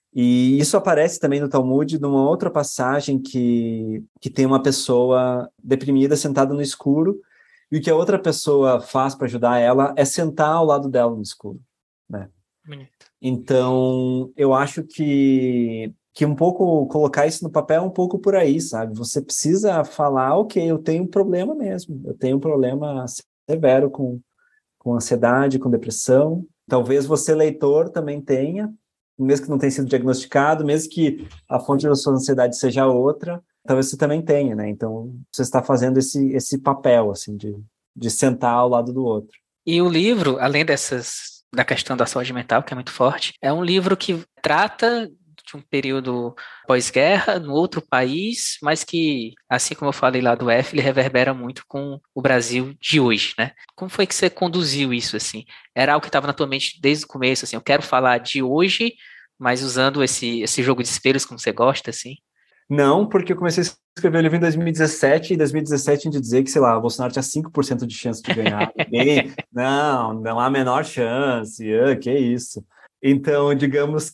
E isso aparece também no Talmud, numa outra passagem que, que tem uma pessoa deprimida sentada no escuro, e o que a outra pessoa faz para ajudar ela é sentar ao lado dela no escuro, né? Bonito. Então, eu acho que, que um pouco colocar isso no papel é um pouco por aí, sabe? Você precisa falar, ok, eu tenho um problema mesmo, eu tenho um problema severo com, com ansiedade, com depressão. Talvez você, leitor, também tenha, mesmo que não tenha sido diagnosticado, mesmo que a fonte da sua ansiedade seja outra, talvez você também tenha, né? Então, você está fazendo esse, esse papel, assim, de, de sentar ao lado do outro. E o livro, além dessas da questão da saúde mental, que é muito forte, é um livro que trata de um período pós-guerra, no outro país, mas que, assim como eu falei lá do F, ele reverbera muito com o Brasil de hoje, né? Como foi que você conduziu isso, assim? Era algo que estava na tua mente desde o começo, assim, eu quero falar de hoje, mas usando esse, esse jogo de espelhos como você gosta, assim? Não, porque eu comecei a escrever o livro em dois mil e dezessete, e em dois mil e dezessete a gente dizer que, sei lá, o Bolsonaro tinha cinco por cento de chance de ganhar. Ninguém, não, não há a menor chance, ah, que isso. Então, digamos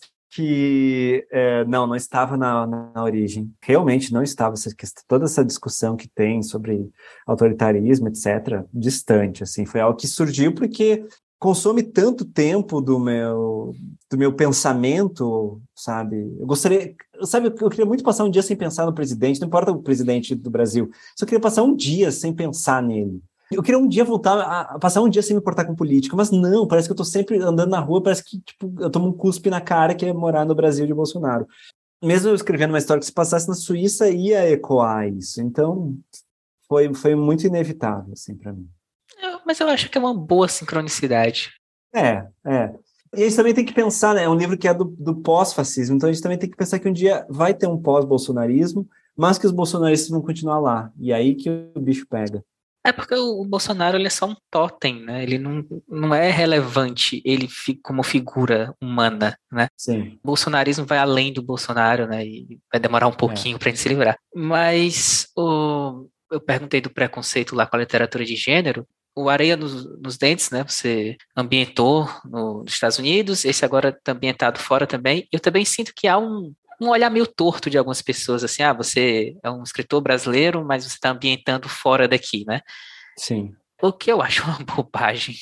que é, não, não estava na, na origem. Realmente não estava essa questão, toda essa discussão que tem sobre autoritarismo, etcétera, distante, assim, foi algo que surgiu porque consome tanto tempo do meu do meu pensamento, sabe? Eu gostaria, sabe, eu queria muito passar um dia sem pensar no presidente, não importa o presidente do Brasil, só queria passar um dia sem pensar nele. Eu queria um dia voltar a, a passar um dia sem me importar com política, mas não, parece que eu tô sempre andando na rua, parece que tipo, eu tomo um cuspe na cara que é morar no Brasil de Bolsonaro. Mesmo eu escrevendo uma história que se passasse na Suíça, ia ecoar isso. Então, foi, foi muito inevitável, assim, para mim. Eu- mas eu acho que é uma boa sincronicidade. É, é. E a gente também tem que pensar, né? É um livro que é do, do pós-fascismo, então a gente também tem que pensar que um dia vai ter um pós-bolsonarismo, mas que os bolsonaristas vão continuar lá. E aí que o bicho pega. É porque o, o Bolsonaro ele é só um totem, né? Ele não, não é relevante ele fi- como figura humana, né? Sim, O bolsonarismo vai além do Bolsonaro, né? E vai demorar um é. pouquinho para gente se livrar. Mas o, eu perguntei do preconceito lá com a literatura de gênero. O Areia nos, nos Dentes, né? Você ambientou no- nos Estados Unidos, esse agora está ambientado fora também. Eu também sinto que há um, um olhar meio torto de algumas pessoas, assim, ah, você é um escritor brasileiro, mas você está ambientando fora daqui, né? Sim. O que eu acho uma bobagem.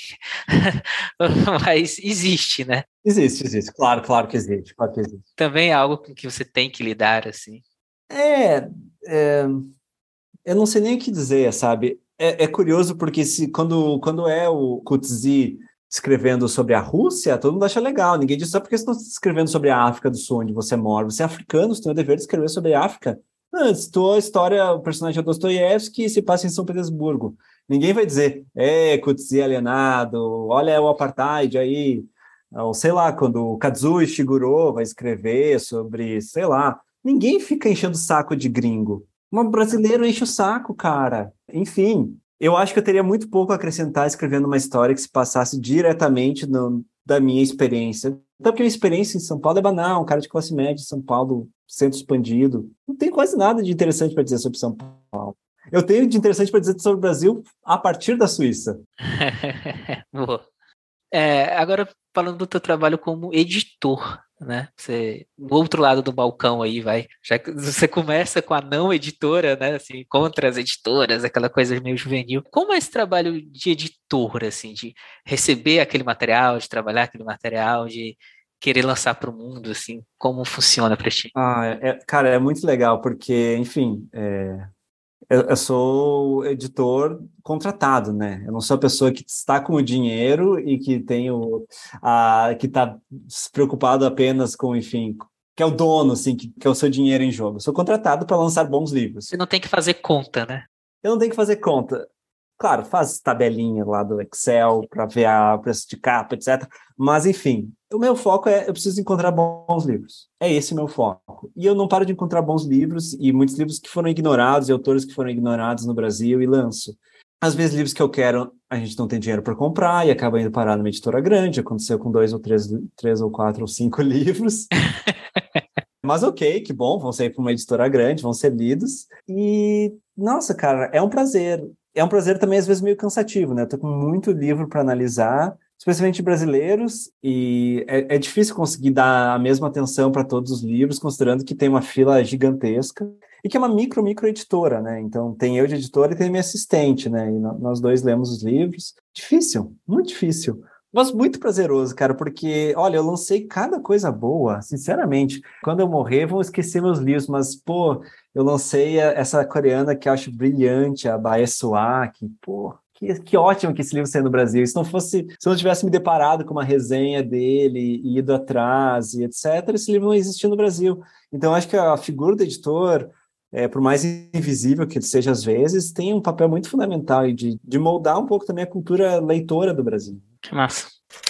Mas existe, né? Existe, existe. Claro, claro que existe. Claro que existe. Também é algo com que você tem que lidar, assim. É, é, eu não sei nem o que dizer, sabe? É, é curioso porque se, quando, quando é o Coetzee escrevendo sobre a Rússia, todo mundo acha legal. Ninguém diz só porque você não está escrevendo sobre a África do Sul, onde você mora. Você é africano, você tem o dever de escrever sobre a África. Não, citou a história, o personagem é Dostoiévski se passa em São Petersburgo. Ninguém vai dizer, é, Coetzee alienado, olha o apartheid aí. Ou sei lá, quando o Kazuo Ishiguro vai escrever sobre, sei lá, ninguém fica enchendo o saco de gringo. Um brasileiro enche o saco, cara. Enfim, eu acho que eu teria muito pouco a acrescentar escrevendo uma história que se passasse diretamente no, da minha experiência. Até porque a minha experiência em São Paulo é banal, um cara de classe média em São Paulo, centro expandido. Não tem quase nada de interessante para dizer sobre São Paulo. Eu tenho de interessante para dizer sobre o Brasil a partir da Suíça. Boa. É, agora, falando do teu trabalho como editor. né? Você, no outro lado do balcão aí, vai. Já que você começa com a não editora, né? Assim, contra as editoras, aquela coisa meio juvenil. Como é esse trabalho de editor, assim, de receber aquele material, de trabalhar aquele material, de querer lançar para o mundo, assim, como funciona para ti? Ah, é, cara, é muito legal, porque, enfim, é, eu, eu sou editor contratado, né? Eu não sou a pessoa que está com o dinheiro e que tem o, a, que está preocupado apenas com, enfim, que é o dono, assim, que, que é o seu dinheiro em jogo. Eu sou contratado para lançar bons livros. Você não tem que fazer conta, né? Eu não tenho que fazer conta. Claro, faz tabelinha lá do Excel para ver a preço de capa, etcétera. Mas, enfim, o meu foco é eu preciso encontrar bons livros. É esse o meu foco. E eu não paro de encontrar bons livros e muitos livros que foram ignorados e autores que foram ignorados no Brasil e lanço. Às vezes, livros que eu quero, a gente não tem dinheiro para comprar e acaba indo parar numa editora grande. Aconteceu com dois ou três, três ou quatro ou cinco livros. Mas ok, que bom, vão sair para uma editora grande, vão ser lidos. E, nossa, cara, é um prazer. É um prazer também, às vezes, meio cansativo, né? Eu tô com muito livro para analisar, especialmente brasileiros, e é, é difícil conseguir dar a mesma atenção para todos os livros, considerando que tem uma fila gigantesca e que é uma micro, micro editora, né? Então, tem eu de editora e tem minha assistente, né? E nós dois lemos os livros. Difícil, muito difícil. Mas muito prazeroso, cara, porque, olha, eu lancei cada coisa boa, sinceramente. Quando eu morrer, vão esquecer meus livros, mas, pô, eu lancei a, essa coreana que eu acho brilhante, a Bae Suak, pô, que, que ótimo que esse livro saiu no Brasil. Se não fosse, se eu não tivesse me deparado com uma resenha dele, e ido atrás, e etcétera, esse livro não existia no Brasil. Então, acho que a figura do editor, é, por mais invisível que ele seja às vezes, tem um papel muito fundamental de, de moldar um pouco também a cultura leitora do Brasil. Que massa.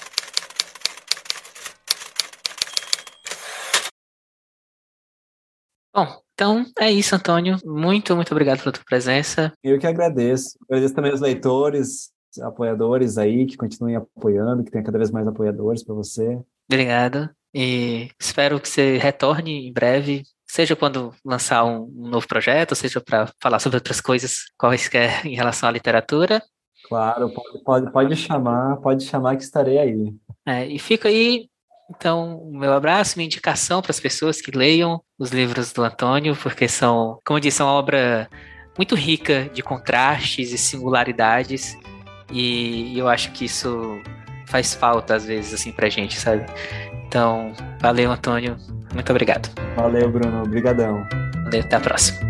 Bom, então é isso, Antônio. Muito, muito obrigado pela tua presença. Eu que agradeço. Agradeço também os leitores, apoiadores aí, que continuem apoiando, que tenha cada vez mais apoiadores para você. Obrigado. E espero que você retorne em breve, seja quando lançar um, um novo projeto, seja para falar sobre outras coisas quaisquer em relação à literatura. Claro, pode, pode, pode chamar, pode chamar que estarei aí. É, e fica aí, então, o meu abraço, minha indicação para as pessoas que leiam os livros do Antônio, porque são, como eu disse, é uma obra muito rica de contrastes e singularidades, e eu acho que isso faz falta, às vezes, assim, pra gente, sabe? Então, valeu, Antônio. Muito obrigado. Valeu, Bruno. Obrigadão. Valeu, até a próxima.